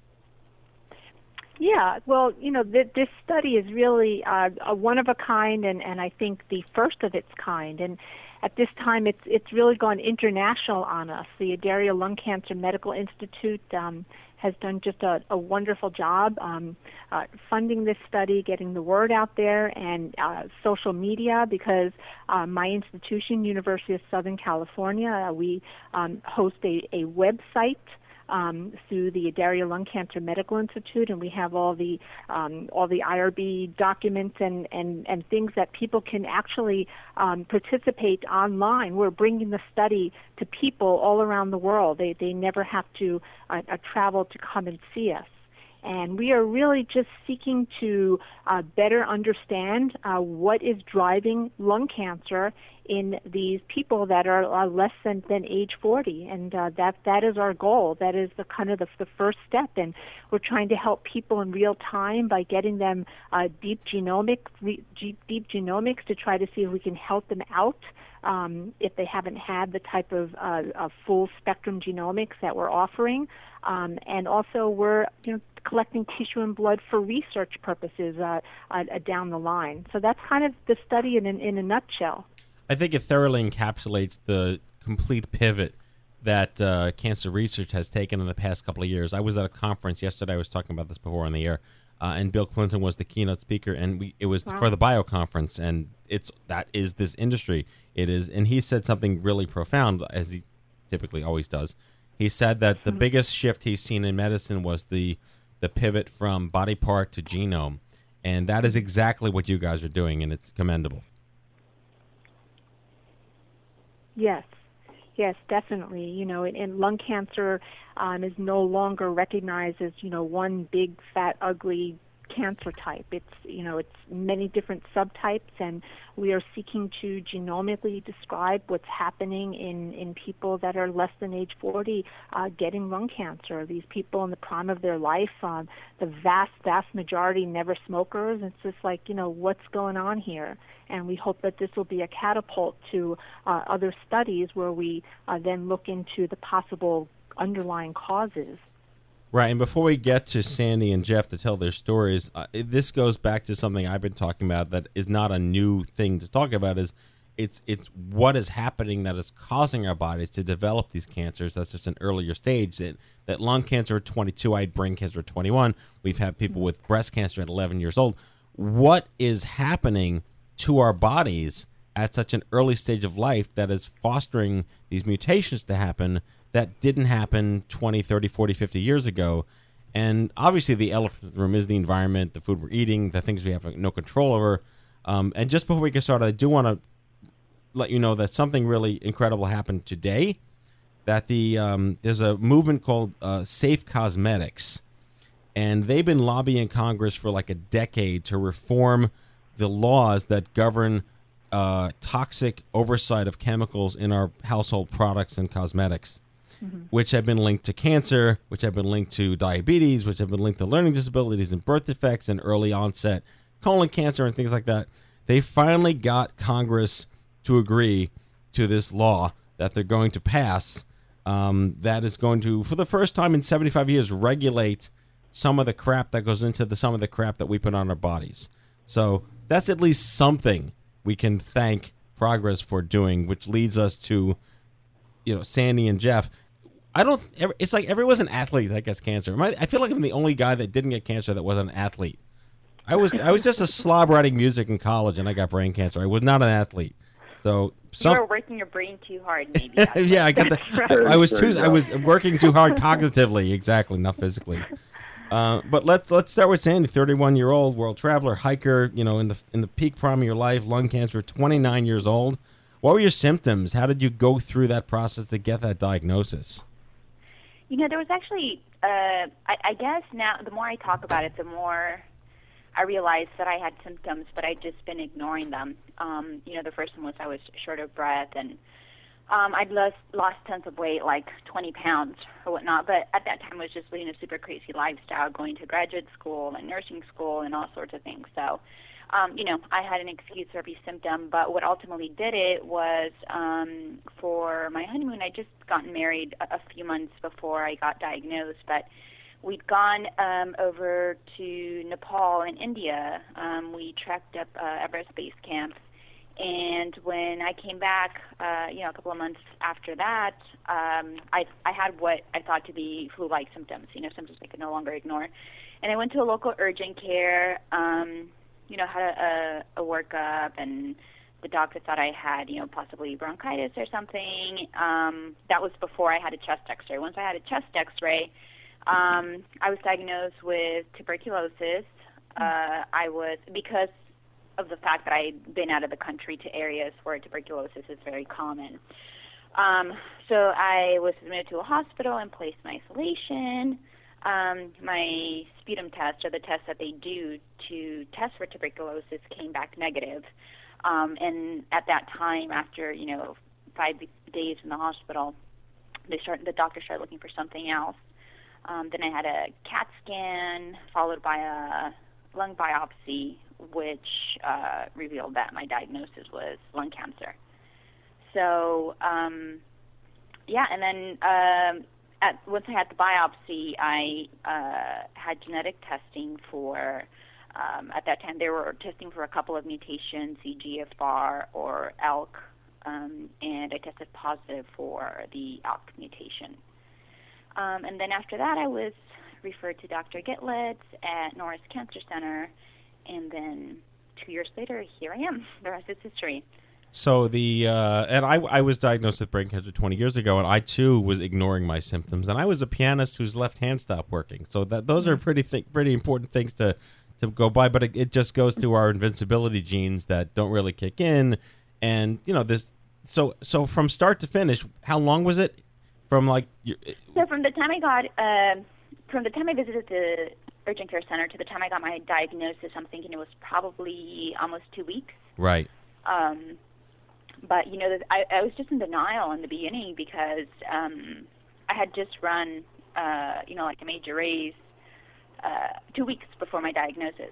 Yeah, well, you know, th- this study is really uh, a one of a kind, and, and I think the first of its kind, and at this time, it's it's really gone international on us. The Adaria Lung Cancer Medical Institute um, has done just a, a wonderful job um, uh, funding this study, getting the word out there, and uh, social media, because uh, my institution, University of Southern California, uh, we um, host a, a website Um, through the Adaria Lung Cancer Medical Institute, and we have all the um, all the I R B documents and, and, and things that people can actually um, participate online. We're bringing the study to people all around the world. They they never have to uh, uh, travel to come and see us. And we are really just seeking to uh, better understand uh, what is driving lung cancer in these people that are uh, less than, than age forty. And uh, that that is our goal. That is the kind of the, the first step. And we're trying to help people in real time by getting them uh, deep genomic, re, deep genomics to try to see if we can help them out um, if they haven't had the type of, uh, of full spectrum genomics that we're offering. Um, and also we're you know, collecting tissue and blood for research purposes uh, uh, down the line. So that's kind of the study in, in, in a nutshell. I think it thoroughly encapsulates the complete pivot that uh, cancer research has taken in the past couple of years. I was at a conference yesterday. I was talking about this before on the air, uh, and Bill Clinton was the keynote speaker, and we it was wow. for the Bio Conference, and it's that is this industry. It is, and he said something really profound, as he typically always does. He said that the mm-hmm. biggest shift he's seen in medicine was the the pivot from body part to genome, and that is exactly what you guys are doing, and it's commendable. Yes, yes, definitely. You know, and, and lung cancer um, is no longer recognized as, you know, one big, fat, ugly cancer type. It's, you know, it's many different subtypes, and we are seeking to genomically describe what's happening in, in people that are less than age forty uh, getting lung cancer. These people in the prime of their life, um, the vast, vast majority never smokers. It's just like, you know, what's going on here? And we hope that this will be a catapult to uh, other studies where we uh, then look into the possible underlying causes. Right, and before we get to Sandy and Jeff to tell their stories, uh, this goes back to something I've been talking about that is not a new thing to talk about. Is it's it's what is happening that is causing our bodies to develop these cancers. That's just an earlier stage. That that lung cancer at twenty-two, I had brain cancer at twenty-one. We've had people with breast cancer at eleven years old. What is happening to our bodies at such an early stage of life that is fostering these mutations to happen that didn't happen twenty, thirty, forty, fifty years ago? And obviously the elephant in the room is the environment, the food we're eating, the things we have no control over. Um, and just before we get started, I do want to let you know that something really incredible happened today, that the um, there's a movement called uh, Safe Cosmetics, and they've been lobbying Congress for like a decade to reform the laws that govern uh, toxic oversight of chemicals in our household products and cosmetics. Mm-hmm. Which have been linked to cancer, which have been linked to diabetes, which have been linked to learning disabilities and birth defects and early onset colon cancer and things like that. They finally got Congress to agree to this law that they're going to pass um, that is going to, for the first time in seventy-five years, regulate some of the crap that goes into the some of the crap that we put on our bodies. So that's at least something we can thank Progress for doing, which leads us to, you know, Sandy and Jeff. I don't. It's like everyone's an athlete that gets cancer. I feel like I'm the only guy that didn't get cancer that wasn't an athlete. I was. I was just a slob writing music in college, and I got brain cancer. I was not an athlete. So some, you were working your brain too hard, maybe. yeah, I got the. I was too. I was working too hard cognitively, exactly, not physically. Uh, but let's let's start with Sandy, thirty-one year old world traveler, hiker. You know, in the in the peak prime of your life, lung cancer, twenty-nine years old. What were your symptoms? How did you go through that process to get that diagnosis? You know, there was actually, uh, I, I guess now, the more I talk about it, the more I realized that I had symptoms, but I'd just been ignoring them. Um, you know, the first one was I was short of breath, and um, I'd lost, lost tons of weight, like twenty pounds or whatnot, but at that time I was just leading a super crazy lifestyle, going to graduate school and nursing school and all sorts of things. So, um, you know, I had an excuse for every symptom, but what ultimately did it was um, for my honeymoon, I'd just gotten married a, a few months before I got diagnosed, but we'd gone um, over to Nepal and India. Um, we trekked up uh, Everest Base Camp, and when I came back, uh, you know, a couple of months after that, um, I, I had what I thought to be flu-like symptoms, you know, symptoms I could no longer ignore. And I went to a local urgent care, um, you know, had a, a, a workup, and the doctor thought I had, you know, possibly bronchitis or something. Um, that was before I had a chest x-ray. Once I had a chest x-ray, um, I was diagnosed with tuberculosis. Uh, I was, because of the fact that I'd been out of the country to areas where tuberculosis is very common. Um, so I was admitted to a hospital and placed in isolation. Um, my sputum test, or the test that they do to test for tuberculosis, came back negative. Um, and at that time, after, you know, five days in the hospital, they started, the doctor started looking for something else. Um, then I had a CAT scan, followed by a lung biopsy, which uh, revealed that my diagnosis was lung cancer. So, um, yeah, and then um, at, once I had the biopsy, I uh, had genetic testing for, um, at that time they were testing for a couple of mutations, E G F R or A L K, um, and I tested positive for the A L K mutation. Um, and then after that, I was referred to Doctor Gitlitz at Norris Cancer Center, and then two years later, here I am. The rest is history. So the uh, and I I was diagnosed with brain cancer twenty years ago, and I too was ignoring my symptoms. And I was a pianist whose left hand stopped working. So that those are pretty th- pretty important things to to go by. But it, it just goes to our invincibility genes that don't really kick in. And you know this. So so from start to finish, how long was it? From like your, so from the time I got uh, from the time I visited the urgent care center to the time I got my diagnosis, I'm thinking it was probably almost two weeks. Right. Um, but you know, I, I was just in denial in the beginning because um, I had just run, uh, you know, like a major race uh, two weeks before my diagnosis.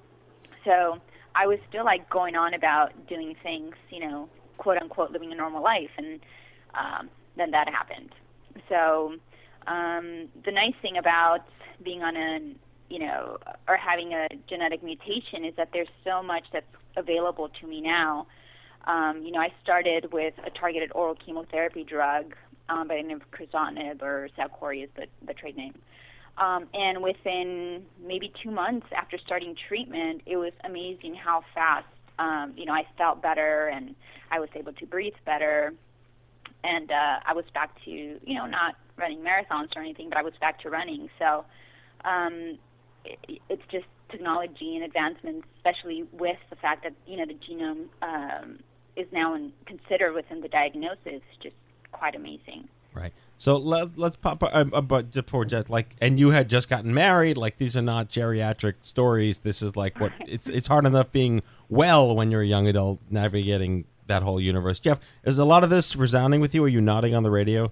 So I was still like going on about doing things, you know, quote unquote, living a normal life, and um, then that happened. So um, the nice thing about being on a, you know, or having a genetic mutation is that there's so much that's available to me now. Um, you know, I started with a targeted oral chemotherapy drug um, by the name of crizotinib, or Xalkori is the, the trade name. Um, and within maybe two months after starting treatment, it was amazing how fast, um, you know, I felt better and I was able to breathe better. And uh, I was back to, you know, not running marathons or anything, but I was back to running. So um, it, it's just technology and advancements, especially with the fact that, you know, the genome um, is now in, considered within the diagnosis, just quite amazing. Right. So let, let's pop uh, but before Jet, like, and you had just gotten married. Like, these are not geriatric stories. This is like what it's it's hard enough being well when you're a young adult navigating that whole universe. Jeff, is a lot of this resounding with you? Are you nodding on the radio?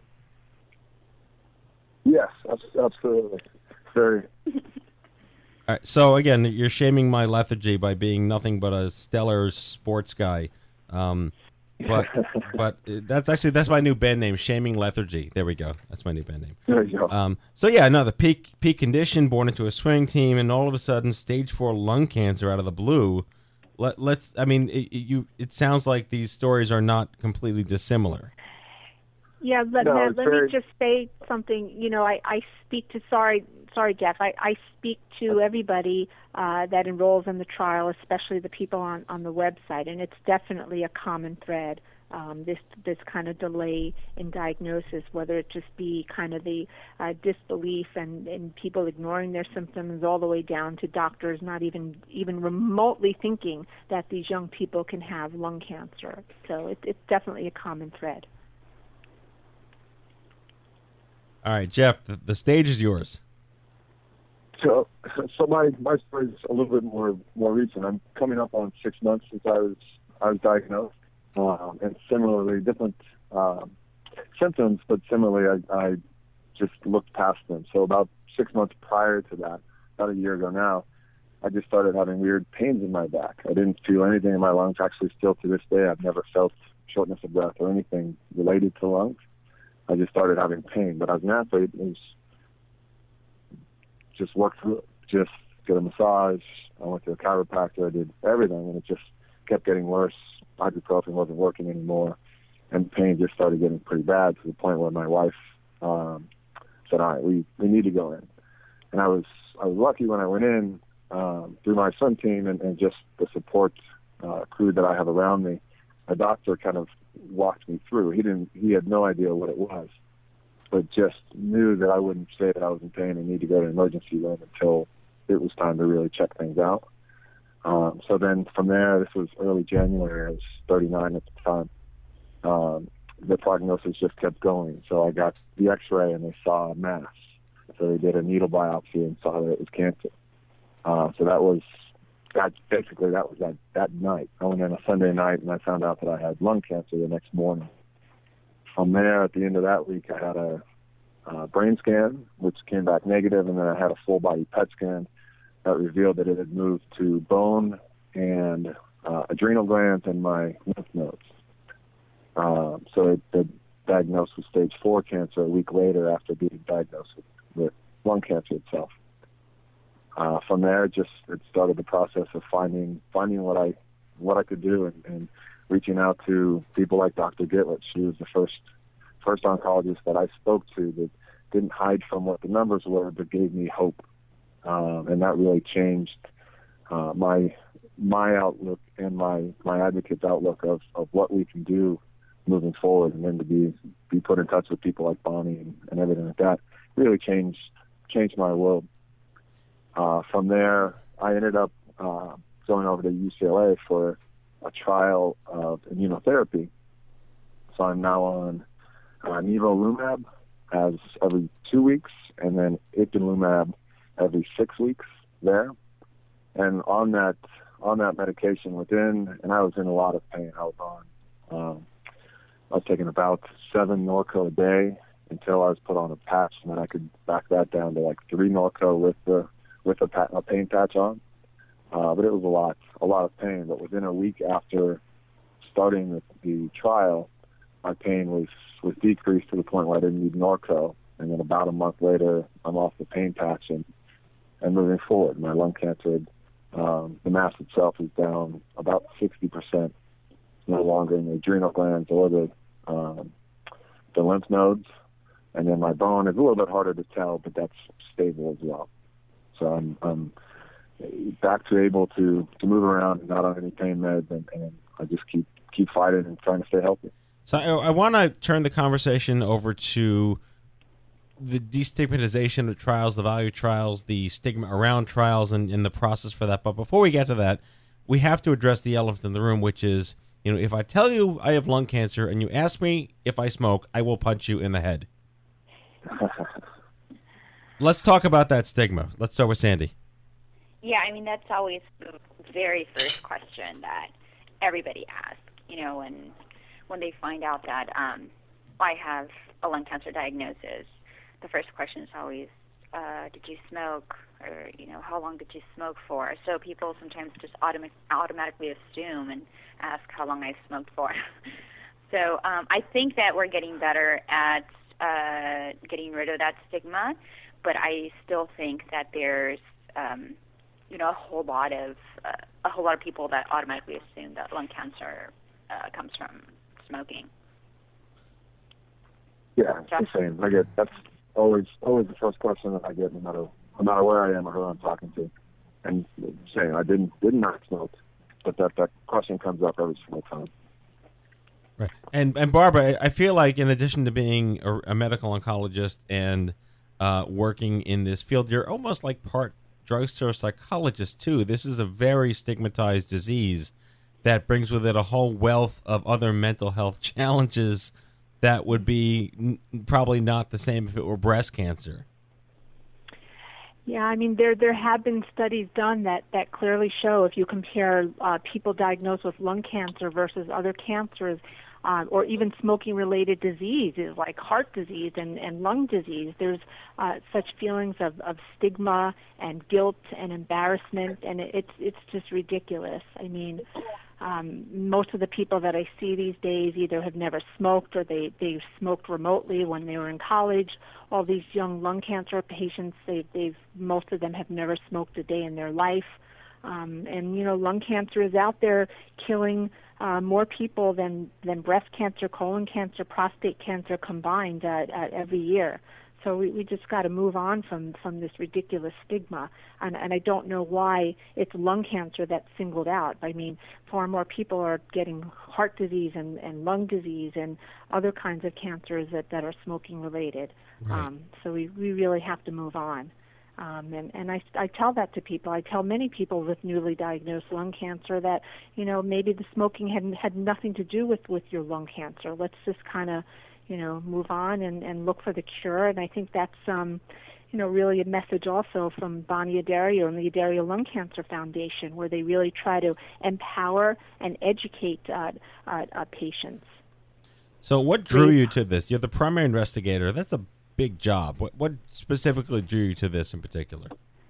Yes, absolutely. Very. All right. So again, you're shaming my lethargy by being nothing but a stellar sports guy. Um, but but that's actually that's my new band name, Shaming Lethargy. There we go. That's my new band name. There you go. Um, so yeah, no, the peak peak condition, born into a swing team, and all of a sudden, stage four lung cancer out of the blue. Let, let's. I mean, it, it, you. It sounds like these stories are not completely dissimilar. Yeah, but No, Matt, let very- me just say something. You know, I, I speak to sorry, sorry, Jeff. I, I speak to everybody uh, that enrolls in the trial, especially the people on, on the website, and it's definitely a common thread. Um, this this kind of delay in diagnosis, whether it just be kind of the uh, disbelief and, and people ignoring their symptoms, all the way down to doctors not even even remotely thinking that these young people can have lung cancer. So it, it's definitely a common thread. All right, Jeff, the, the stage is yours. So, so my my story is a little bit more more recent. I'm coming up on six months since I was I was diagnosed, um, and similarly different um, symptoms, but similarly I, I just looked past them. So about six months prior to that, about a year ago now, I just started having weird pains in my back. I didn't feel anything in my lungs. Actually, still to this day, I've never felt shortness of breath or anything related to lungs. I just started having pain. But as an athlete, it was just worked through it. Just get a massage. I went to a chiropractor. I did everything, and it just kept getting worse ibuprofen wasn't working anymore, and the pain just started getting pretty bad to the point where my wife um, said, "All right, we we need to go in." And I was I was lucky when I went in um, through my swim team and, and just the support uh, crew that I have around me. A doctor kind of walked me through. He didn't. He had no idea what it was, but just knew that I wouldn't say that I was in pain and need to go to an emergency room until it was time to really check things out. Um, so then from there, this was early January. I was thirty-nine at the time. Um, the prognosis just kept going. So I got the X-ray and they saw a mass. So they did a needle biopsy and saw that it was cancer. Uh, so that was that. Basically, that was that that night. I went in a Sunday night and I found out that I had lung cancer the next morning. From there, at the end of that week, I had a uh, brain scan, which came back negative, and then I had a full body P E T scan that revealed that it had moved to bone and uh, adrenal glands and my lymph nodes. Uh, so it, it diagnosed with stage four cancer a week later after being diagnosed with, with lung cancer itself. Uh, from there, just it started the process of finding finding what I what I could do and, and reaching out to people like Doctor Gitlitz. She was the first first oncologist that I spoke to that didn't hide from what the numbers were, but gave me hope, um, and that really changed uh, my my outlook and my my advocate's outlook of, of what we can do moving forward. And then to be be put in touch with people like Bonnie and, and everything like that really changed changed my world. Uh, from there, I ended up uh, going over to U C L A for a trial of immunotherapy. So I'm now on uh, nivolumab as every two weeks, and then ipilimumab every six weeks there. And on that on that medication, within, and I was in a lot of pain. I was on, um, I was taking about seven Norco a day until I was put on a patch, and then I could back that down to like three Norco with the with a, pat, a pain patch on. Uh, but it was a lot, a lot of pain. But within a week after starting the, the trial, my pain was, was decreased to the point where I didn't need Norco. And then about a month later, I'm off the pain patch and, and moving forward. My lung cancer, um, the mass itself is down about sixty percent, no longer in the adrenal glands or the, um, the lymph nodes. And then my bone is a little bit harder to tell, but that's stable as well. So I'm, I'm back to able to, to move around and not on any pain meds, and, and I just keep keep fighting and trying to stay healthy. So I, I want to turn the conversation over to the destigmatization of trials, the value trials, the stigma around trials, and, and the process for that. But before we get to that, we have to address the elephant in the room, which is, you know, if I tell you I have lung cancer and you ask me if I smoke, I will punch you in the head. Let's talk about that stigma. Let's start with Sandy. Yeah, I mean, that's always the very first question that everybody asks, you know, when, when they find out that um, I have a lung cancer diagnosis. The first question is always, uh, did you smoke? Or, you know, how long did you smoke for? So people sometimes just autom- automatically assume and ask how long I've smoked for. So um, I think that we're getting better at uh, getting rid of that stigma, but I still think that there's, um, you know, a whole lot of uh, a whole lot of people that automatically assume that lung cancer uh, comes from smoking. Yeah, I'm saying I get that's always always the first question that I get, no matter no matter where I am or who I'm talking to, and saying I didn't did not smoke, but that that question comes up every single time. Right, and and Barbara, I feel like in addition to being a, a medical oncologist and uh, working in this field, you're almost like part drugstore psychologist too. This is a very stigmatized disease that brings with it a whole wealth of other mental health challenges that would be n- probably not the same if it were breast cancer. Yeah, I mean, there there have been studies done that, that clearly show if you compare uh, people diagnosed with lung cancer versus other cancers, um, or even smoking-related diseases like heart disease and, and lung disease, there's uh, such feelings of, of stigma and guilt and embarrassment, and it, it's it's just ridiculous. I mean, um, most of the people that I see these days either have never smoked or they, they smoked remotely when they were in college. All these young lung cancer patients, they, they've most of them have never smoked a day in their life. Um, and, you know, lung cancer is out there killing uh, more people than, than breast cancer, colon cancer, prostate cancer combined uh, uh, every year. So we, we just got to move on from, from this ridiculous stigma. And, and I don't know why it's lung cancer that's singled out. I mean, far more people are getting heart disease and, and lung disease and other kinds of cancers that, that are smoking related. Right. Um, so we, we really have to move on. Um, and and I, I tell that to people. I tell many people with newly diagnosed lung cancer that, you know, maybe the smoking had had nothing to do with, with your lung cancer. Let's just kind of, you know, move on and, and look for the cure. And I think that's, um, you know, really a message also from Bonnie Addario and the Addario Lung Cancer Foundation, where they really try to empower and educate uh, uh, uh, patients. So what drew you to this? You're the primary investigator. That's a big job. What, what specifically drew you to this in particular?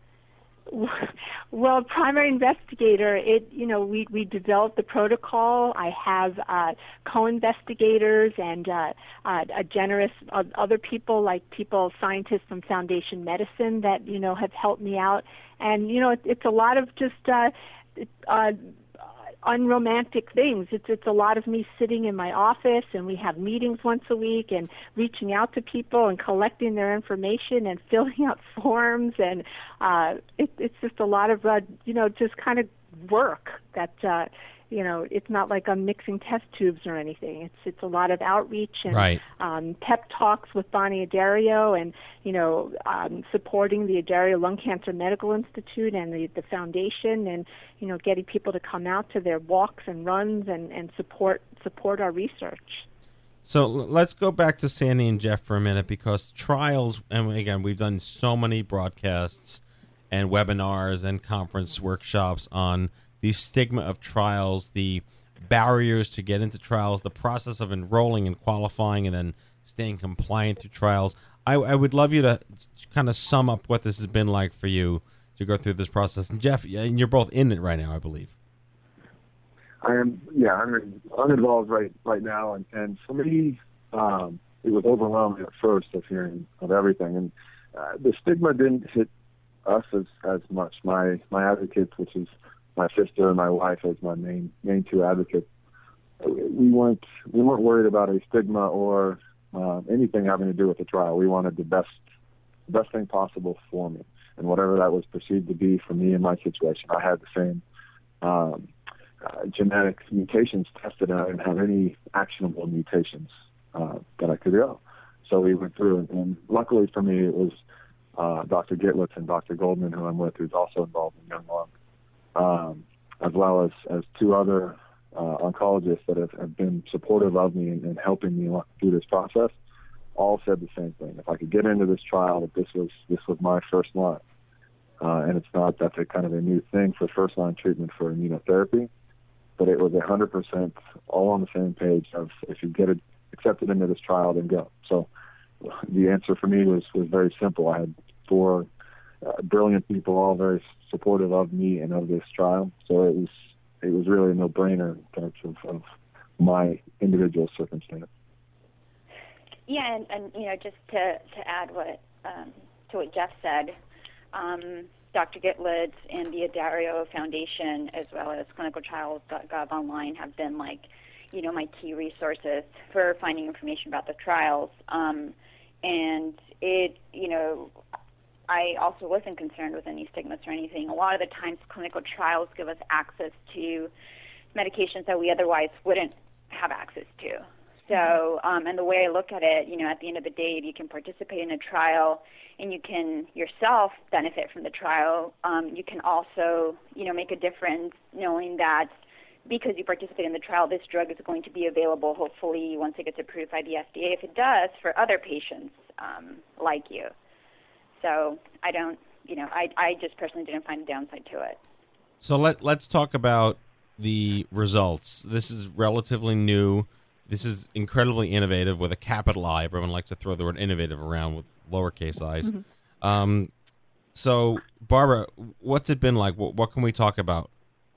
Well, primary investigator, it, you know, we, we developed the protocol. I have uh, co-investigators and uh, uh, a generous uh, other people, like people, scientists from Foundation Medicine that, you know, have helped me out. And, you know, it, it's a lot of just uh, uh, unromantic things. It's it's a lot of me sitting in my office, and we have meetings once a week, and reaching out to people and collecting their information and filling out forms, and uh, it, it's just a lot of uh, you know just kind of work that uh, you know it's not like I'm mixing test tubes or anything. It's it's a lot of outreach and right. um, pep talks with Bonnie Addario, and you know um, supporting the Addario Lung Cancer Medical Institute and the, the foundation, and you know getting people to come out to their walks and runs and, and support support our research. So l- let's go back to Sandy and Jeff for a minute, because trials, and again, we've done so many broadcasts and webinars and conference workshops on the stigma of trials, the barriers to get into trials, the process of enrolling and qualifying and then staying compliant through trials. I, I would love you to kind of sum up what this has been like for you to go through this process. And Jeff, and you're both in it right now, I believe. I am, yeah, I'm, I'm involved right right now, and, and for me, um, it was overwhelming at first of hearing of everything, and uh, the stigma didn't hit us as, as much. My my advocates, which is my sister and my wife as my main main two advocates, we weren't we weren't worried about a stigma or uh, anything having to do with the trial. We wanted the best the best thing possible for me, and whatever that was perceived to be for me in my situation. I had the same um, uh, genetic mutations tested, and I didn't have any actionable mutations uh, that I could go. So we went through, and, and luckily for me, it was uh, Doctor Gitlitz and Doctor Goldman, who I'm with, who's also involved in Young Lung, um, as well as, as two other uh, oncologists that have, have been supportive of me and, and helping me through this process. All said the same thing. If I could get into this trial, that this was this was my first line, uh, and it's not that's a kind of a new thing for first line treatment for immunotherapy, but it was a hundred percent all on the same page of if you get it accepted into this trial, then go. So the answer for me was was very simple. I had four uh, brilliant people, all very supportive of me and of this trial. So it was it was really a no brainer in terms of, of my individual circumstance. Yeah, and, and you know, just to, to add what um, to what Jeff said, um, Doctor Gitlitz and the Addario Foundation, as well as clinical trials dot gov online, have been like, you know, my key resources for finding information about the trials. Um, and it, you know, I also wasn't concerned with any stigmas or anything. A lot of the times, clinical trials give us access to medications that we otherwise wouldn't have access to. So, um, and the way I look at it, you know, at the end of the day, you can participate in a trial and you can yourself benefit from the trial. Um, you can also, you know, make a difference knowing that because you participate in the trial, this drug is going to be available, hopefully, once it gets approved by the F D A, if it does, for other patients um, like you. So I don't, you know, I, I just personally didn't find a downside to it. So let, let's talk about the results. This is relatively new. This is incredibly innovative with a capital I. Everyone likes to throw the word innovative around with lowercase i's. Mm-hmm. Um, so, Barbara, what's it been like? What, what can we talk about?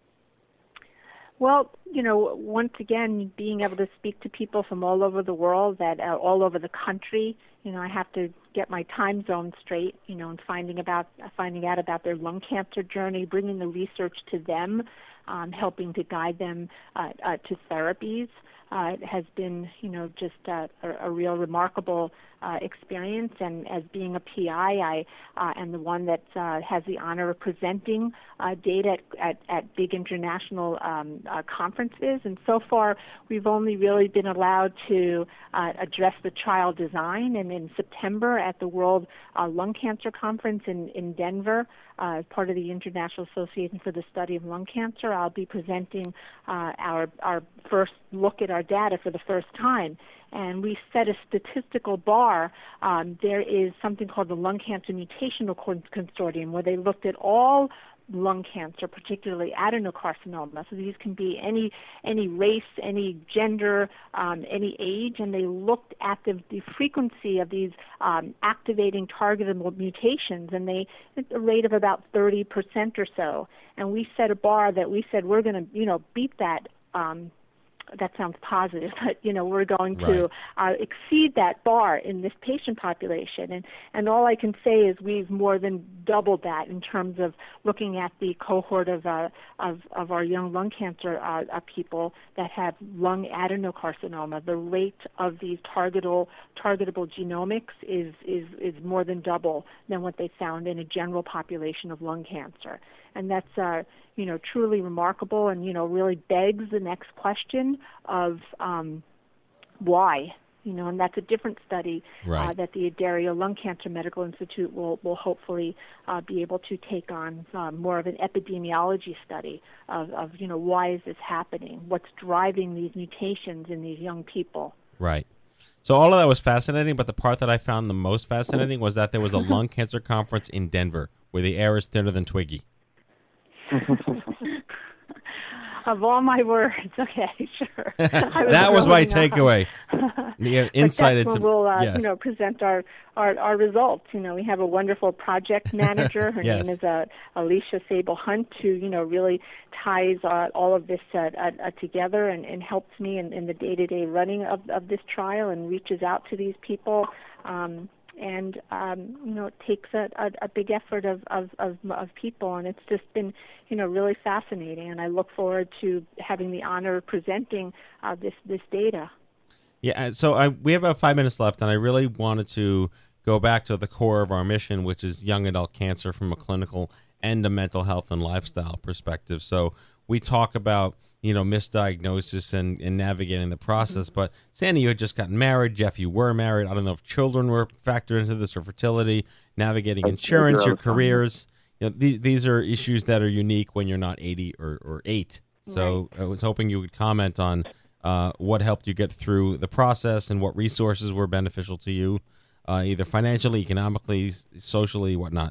Well, you know, once again, being able to speak to people from all over the world, that uh, all over the country, you know, I have to get my time zone straight, you know, and finding about finding out about their lung cancer journey, bringing the research to them, um, helping to guide them uh, uh, to therapies. Uh, it has been, you know, just uh, a, a real remarkable uh, experience. And as being a P I, I uh, am the one that uh, has the honor of presenting uh, data at, at, at big international um, uh, conferences. And so far, we've only really been allowed to uh, address the trial design. And in September at the World uh, Lung Cancer Conference in, in Denver, uh, as part of the International Association for the Study of Lung Cancer, I'll be presenting uh, our, our first look at our data for the first time. And we set a statistical bar. Um, there is something called the Lung Cancer Mutational Consortium, where they looked at all lung cancer, particularly adenocarcinoma. So these can be any any race, any gender, um, any age, and they looked at the, the frequency of these um, activating targetable mutations, and they at a rate of about thirty percent or so. And we set a bar that we said we're going to, you know, beat that. Um, that sounds positive, but, you know, we're going to uh, exceed that bar in this patient population. And, and all I can say is we've more than doubled that in terms of looking at the cohort of uh, of, of our young lung cancer uh, uh, people that have lung adenocarcinoma. The rate of these targetable, targetable genomics is, is, is more than double than what they found in a general population of lung cancer. And that's, uh, you know, truly remarkable, and, you know, really begs the next question of um, why, you know, and that's a different study right. uh, that the Dario Lung Cancer Medical Institute will, will hopefully uh, be able to take on, uh, more of an epidemiology study of, of, you know, why is this happening? What's driving these mutations in these young people? Right. So all of that was fascinating, but the part that I found the most fascinating was that there was a lung cancer conference in Denver where the air is thinner than Twiggy. Of all my words, okay, sure. That was my takeaway. The insight. But that's when we'll, uh, yes. you know, present our, our, our results. You know, we have a wonderful project manager. Her yes. name is uh, Alicia Sable Hunt, who, you know, really ties uh, all of this uh, uh, together and, and helps me in, in the day-to-day running of, of this trial and reaches out to these people. Um, And, um, you know, it takes a, a, a big effort of, of, of, of people, and it's just been, you know, really fascinating. And I look forward to having the honor of presenting uh, this, this data. Yeah, so I, we have about five minutes left, and I really wanted to go back to the core of our mission, which is young adult cancer from a clinical and a mental health and lifestyle perspective. So we talk about, you know, misdiagnosis and, and navigating the process. But Sandy, you had just gotten married. Jeff, you were married. I don't know if children were factored into this or fertility, navigating insurance, your careers. You know, these, these are issues that are unique when you're not eighty or, or eight. So right. I was hoping you would comment on uh, what helped you get through the process and what resources were beneficial to you, uh, either financially, economically, socially, whatnot.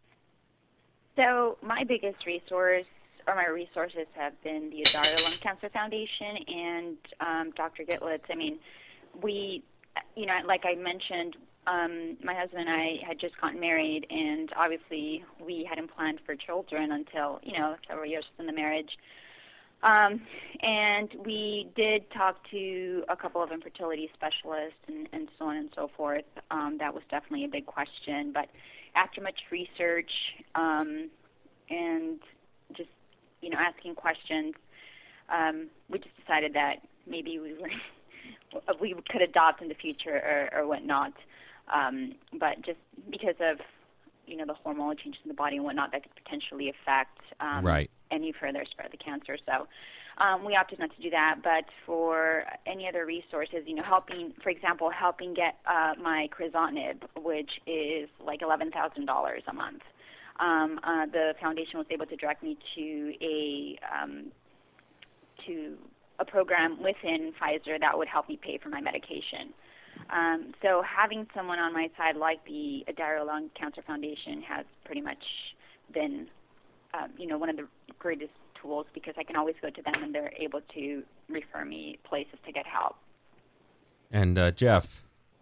So my biggest resource or my resources have been the Dario Lung Cancer Foundation and um, Doctor Gitlitz. I mean, we, you know, like I mentioned, um, my husband and I had just gotten married, and obviously we hadn't planned for children until, you know, several years in the marriage. Um, and we did talk to a couple of infertility specialists and, and so on and so forth. Um, that was definitely a big question. But after much research um, and just, you know, asking questions, um, we just decided that maybe we were we could adopt in the future or, or whatnot. Um, but just because of, you know, the hormonal changes in the body and whatnot that could potentially affect um, right. any further spread of the cancer. So um, we opted not to do that. But for any other resources, you know, helping, for example, helping get uh, my crizotinib, which is like eleven thousand dollars a month. Um, uh, the foundation was able to direct me to a um, to a program within Pfizer that would help me pay for my medication. Um, so having someone on my side like the Dario Lung Cancer Foundation has pretty much been, um, you know, one of the greatest tools, because I can always go to them and they're able to refer me places to get help. And uh, Jeff?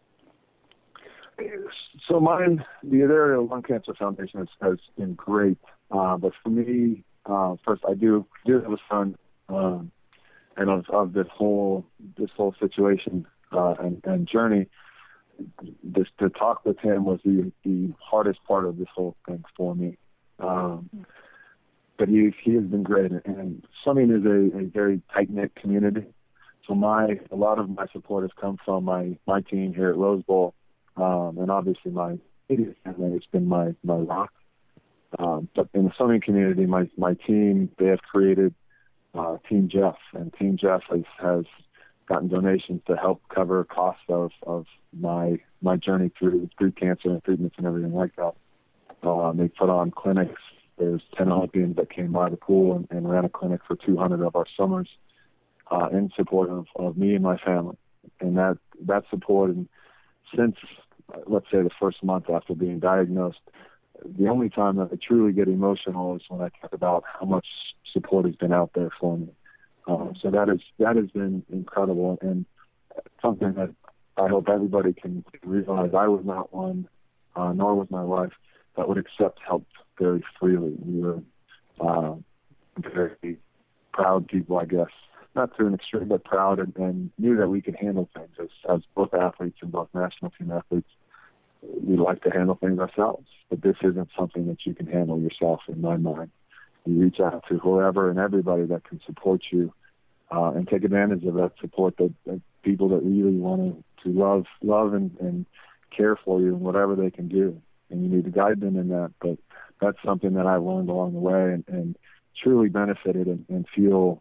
So mine, the Dario Lung Cancer Foundation has, has been great. Uh, but for me, uh, first, I do do have a son, um, and of, of this whole this whole situation uh, and, and journey, this to talk with him was the the hardest part of this whole thing for me. Um, but he he has been great, and Summing is a, a very tight knit community. So my a lot of my support has come from my my team here at Rose Bowl, um, and obviously my immediate family. It's been my my rock. Um, but in the Summing community, my my team they have created uh, Team Jeff, and Team Jeff has has gotten donations to help cover costs of of my my journey through through cancer and treatments and everything like that. Um, they put on clinics. There's ten Olympians that came by the pool and, and ran a clinic for two hundred of our summers uh, in support of, of me and my family. And that that support, and since let's say the first month after being diagnosed, the only time that I truly get emotional is when I talk about how much support has been out there for me. Um, so that is that has been incredible, and something that I hope everybody can realize. I was not one, uh, nor was my wife, that would accept help very freely. We were uh, very proud people, I guess, not to an extreme, but proud, and, and knew that we could handle things as, as both athletes and both national team athletes. We like to handle things ourselves, but this isn't something that you can handle yourself, in my mind. You reach out to whoever and everybody that can support you, uh, and take advantage of that support, that, that people that really want to, to love love and, and care for you in whatever they can do. And you need to guide them in that. But that's something that I've learned along the way, and, and truly benefited and, and feel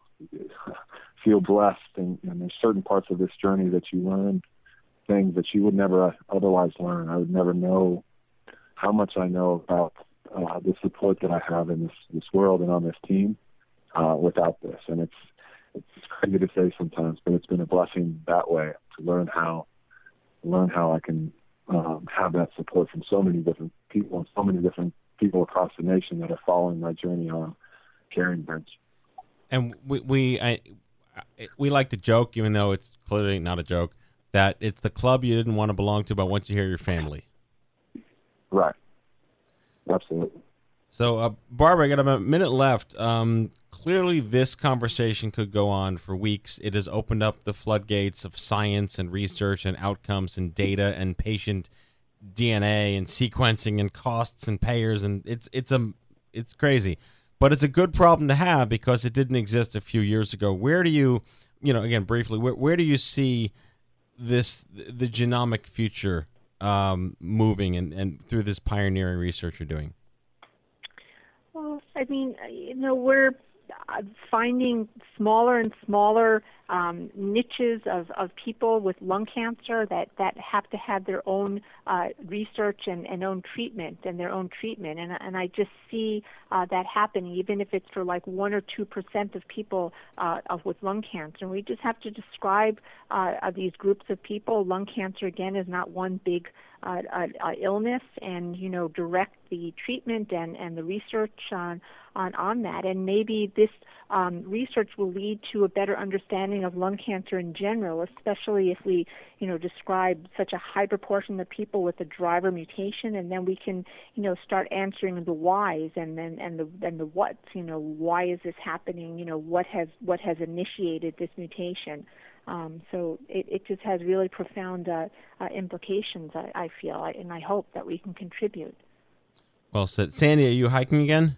feel blessed. And, and there's certain parts of this journey that you learn things that you would never otherwise learn. I would never know how much I know about uh, the support that I have in this, this world and on this team uh, without this. And it's it's crazy to say sometimes, but it's been a blessing that way to learn how learn how I can um, have that support from so many different people and so many different people across the nation that are following my journey on carrying bench. And we we I, we like to joke, even though it's clearly not a joke, that it's the club you didn't want to belong to, but once you hear your family. Right. Absolutely. So, uh, Barbara, I got about a minute left. Um, clearly, this conversation could go on for weeks. It has opened up the floodgates of science and research and outcomes and data and patient D N A and sequencing and costs and payers, and it's it's a it's crazy. But it's a good problem to have because it didn't exist a few years ago. Where do you, you know, again briefly, where where do you see this the genomic future um, moving and, and through this pioneering research you're doing? Well, I mean, you know, we're finding smaller and smaller um, niches of, of people with lung cancer that, that have to have their own uh, research and, and own treatment and their own treatment. And, and I just see uh, that happening, even if it's for like one or two percent of people uh, of, with lung cancer. And we just have to describe uh, these groups of people. Lung cancer, again, is not one big uh, uh, uh, illness, and, you know, direct the treatment and, and the research on, on, on that. And maybe this um, research will lead to a better understanding of lung cancer in general, especially if we, you know, describe such a high proportion of people with a driver mutation, and then we can, you know, start answering the whys and then and the and the whats. You know, why is this happening? You know, what has what has initiated this mutation? Um, so it, it just has really profound uh, uh, implications, I, I feel, I, and I hope that we can contribute. Well said. Sandy, are you hiking again?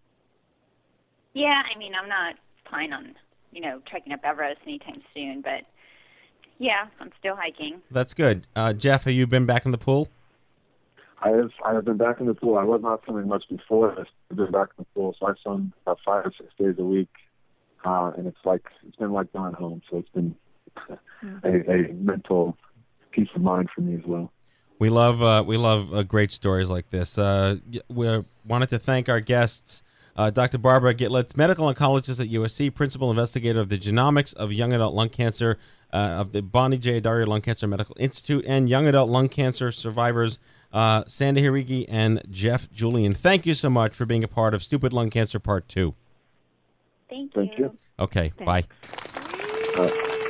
Yeah, I mean, I'm not planning on, you know, trekking up Everest anytime soon, but yeah, I'm still hiking. That's good. Uh, Jeff, have you been back in the pool? I have I have been back in the pool. I was not swimming much before this. I've been back in the pool, so I swim about five or six days a week, uh, and it's like it's been like going home. So it's been a, a mental peace of mind for me as well. We love uh, we love uh, great stories like this. Uh, we wanted to thank our guests, uh, Doctor Barbara Gitlitz, medical oncologist at U S C, principal investigator of the genomics of young adult lung cancer uh, of the Bonnie J. Adaria Lung Cancer Medical Institute, and young adult lung cancer survivors uh, Sandy Hirigi and Jeff Julian. Thank you so much for being a part of Stupid Lung Cancer Part Two. Thank you. Thank you. Okay, Thanks. bye. Uh,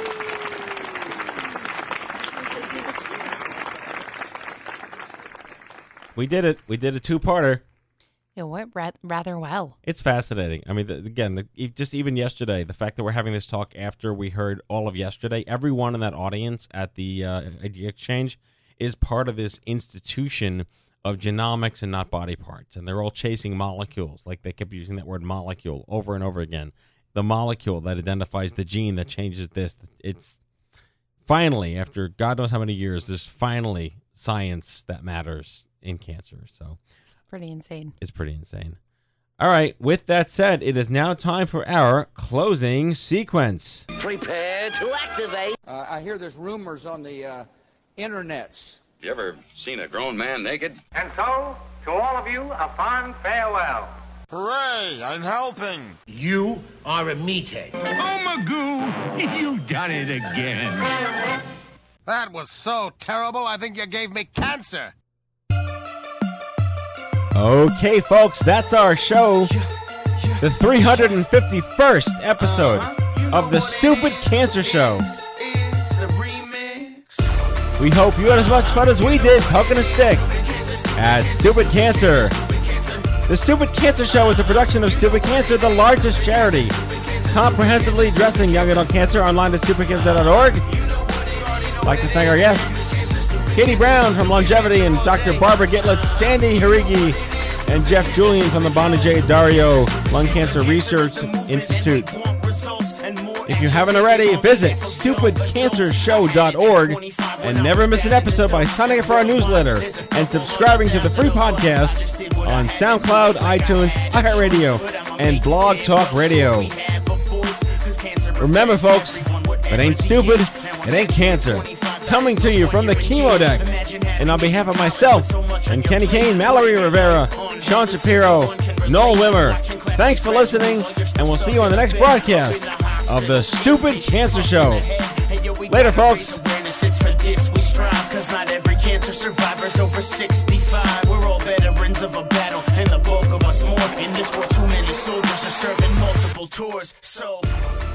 We did it. We did a two-parter. It went ra- rather well. It's fascinating. I mean, the, again, the, e- just even yesterday, the fact that we're having this talk after we heard all of yesterday, everyone in that audience at the uh, Idea Exchange is part of this institution of genomics and not body parts. And they're all chasing molecules. Like they kept using that word molecule over and over again. The molecule that identifies the gene that changes this. It's finally, after God knows how many years, there's finally science that matters in cancer. So it's pretty insane. It's pretty insane. All right, with that said, it is now time for our closing sequence. Prepare to activate. Uh, I hear there's rumors on the uh, internets. You ever seen a grown man naked? And so, to all of you, a fond farewell. Hooray, I'm helping. You are a meathead. Oh, Magoo, you've done it again. That was so terrible, I think you gave me cancer. Okay, folks, that's our show. The three hundred fifty-first episode of The Stupid Cancer Show. We hope you had as much fun as we did poking a stick at Stupid Cancer. The Stupid Cancer Show is a production of Stupid Cancer, the largest charity comprehensively addressing young adult cancer. Online at stupid cancer dot org. I'd like to thank our guests, Katie Brown from Longevity and Doctor Barbara Gitlitz, Sandy Harigi, and Jeff Julian from the Bonnie J. Dario Lung Cancer Research Institute. If you haven't already, visit stupid cancer show dot org and never miss an episode by signing up for our newsletter and subscribing to the free podcast on SoundCloud, iTunes, iHeartRadio, and Blog Talk Radio. Remember, folks, if it ain't stupid, it ain't cancer. Coming to you from the chemo deck. And on behalf of myself and Kenny Kane, Mallory Rivera, Sean Shapiro, Noel Wimmer, thanks for listening, and we'll see you on the next broadcast of The Stupid Cancer Show. Later, folks. It's for this we strive, cause not every cancer survivor's over sixty-five. We're all veterans of a battle, and the bulk of us more. In this world, too many soldiers are serving multiple tours, so...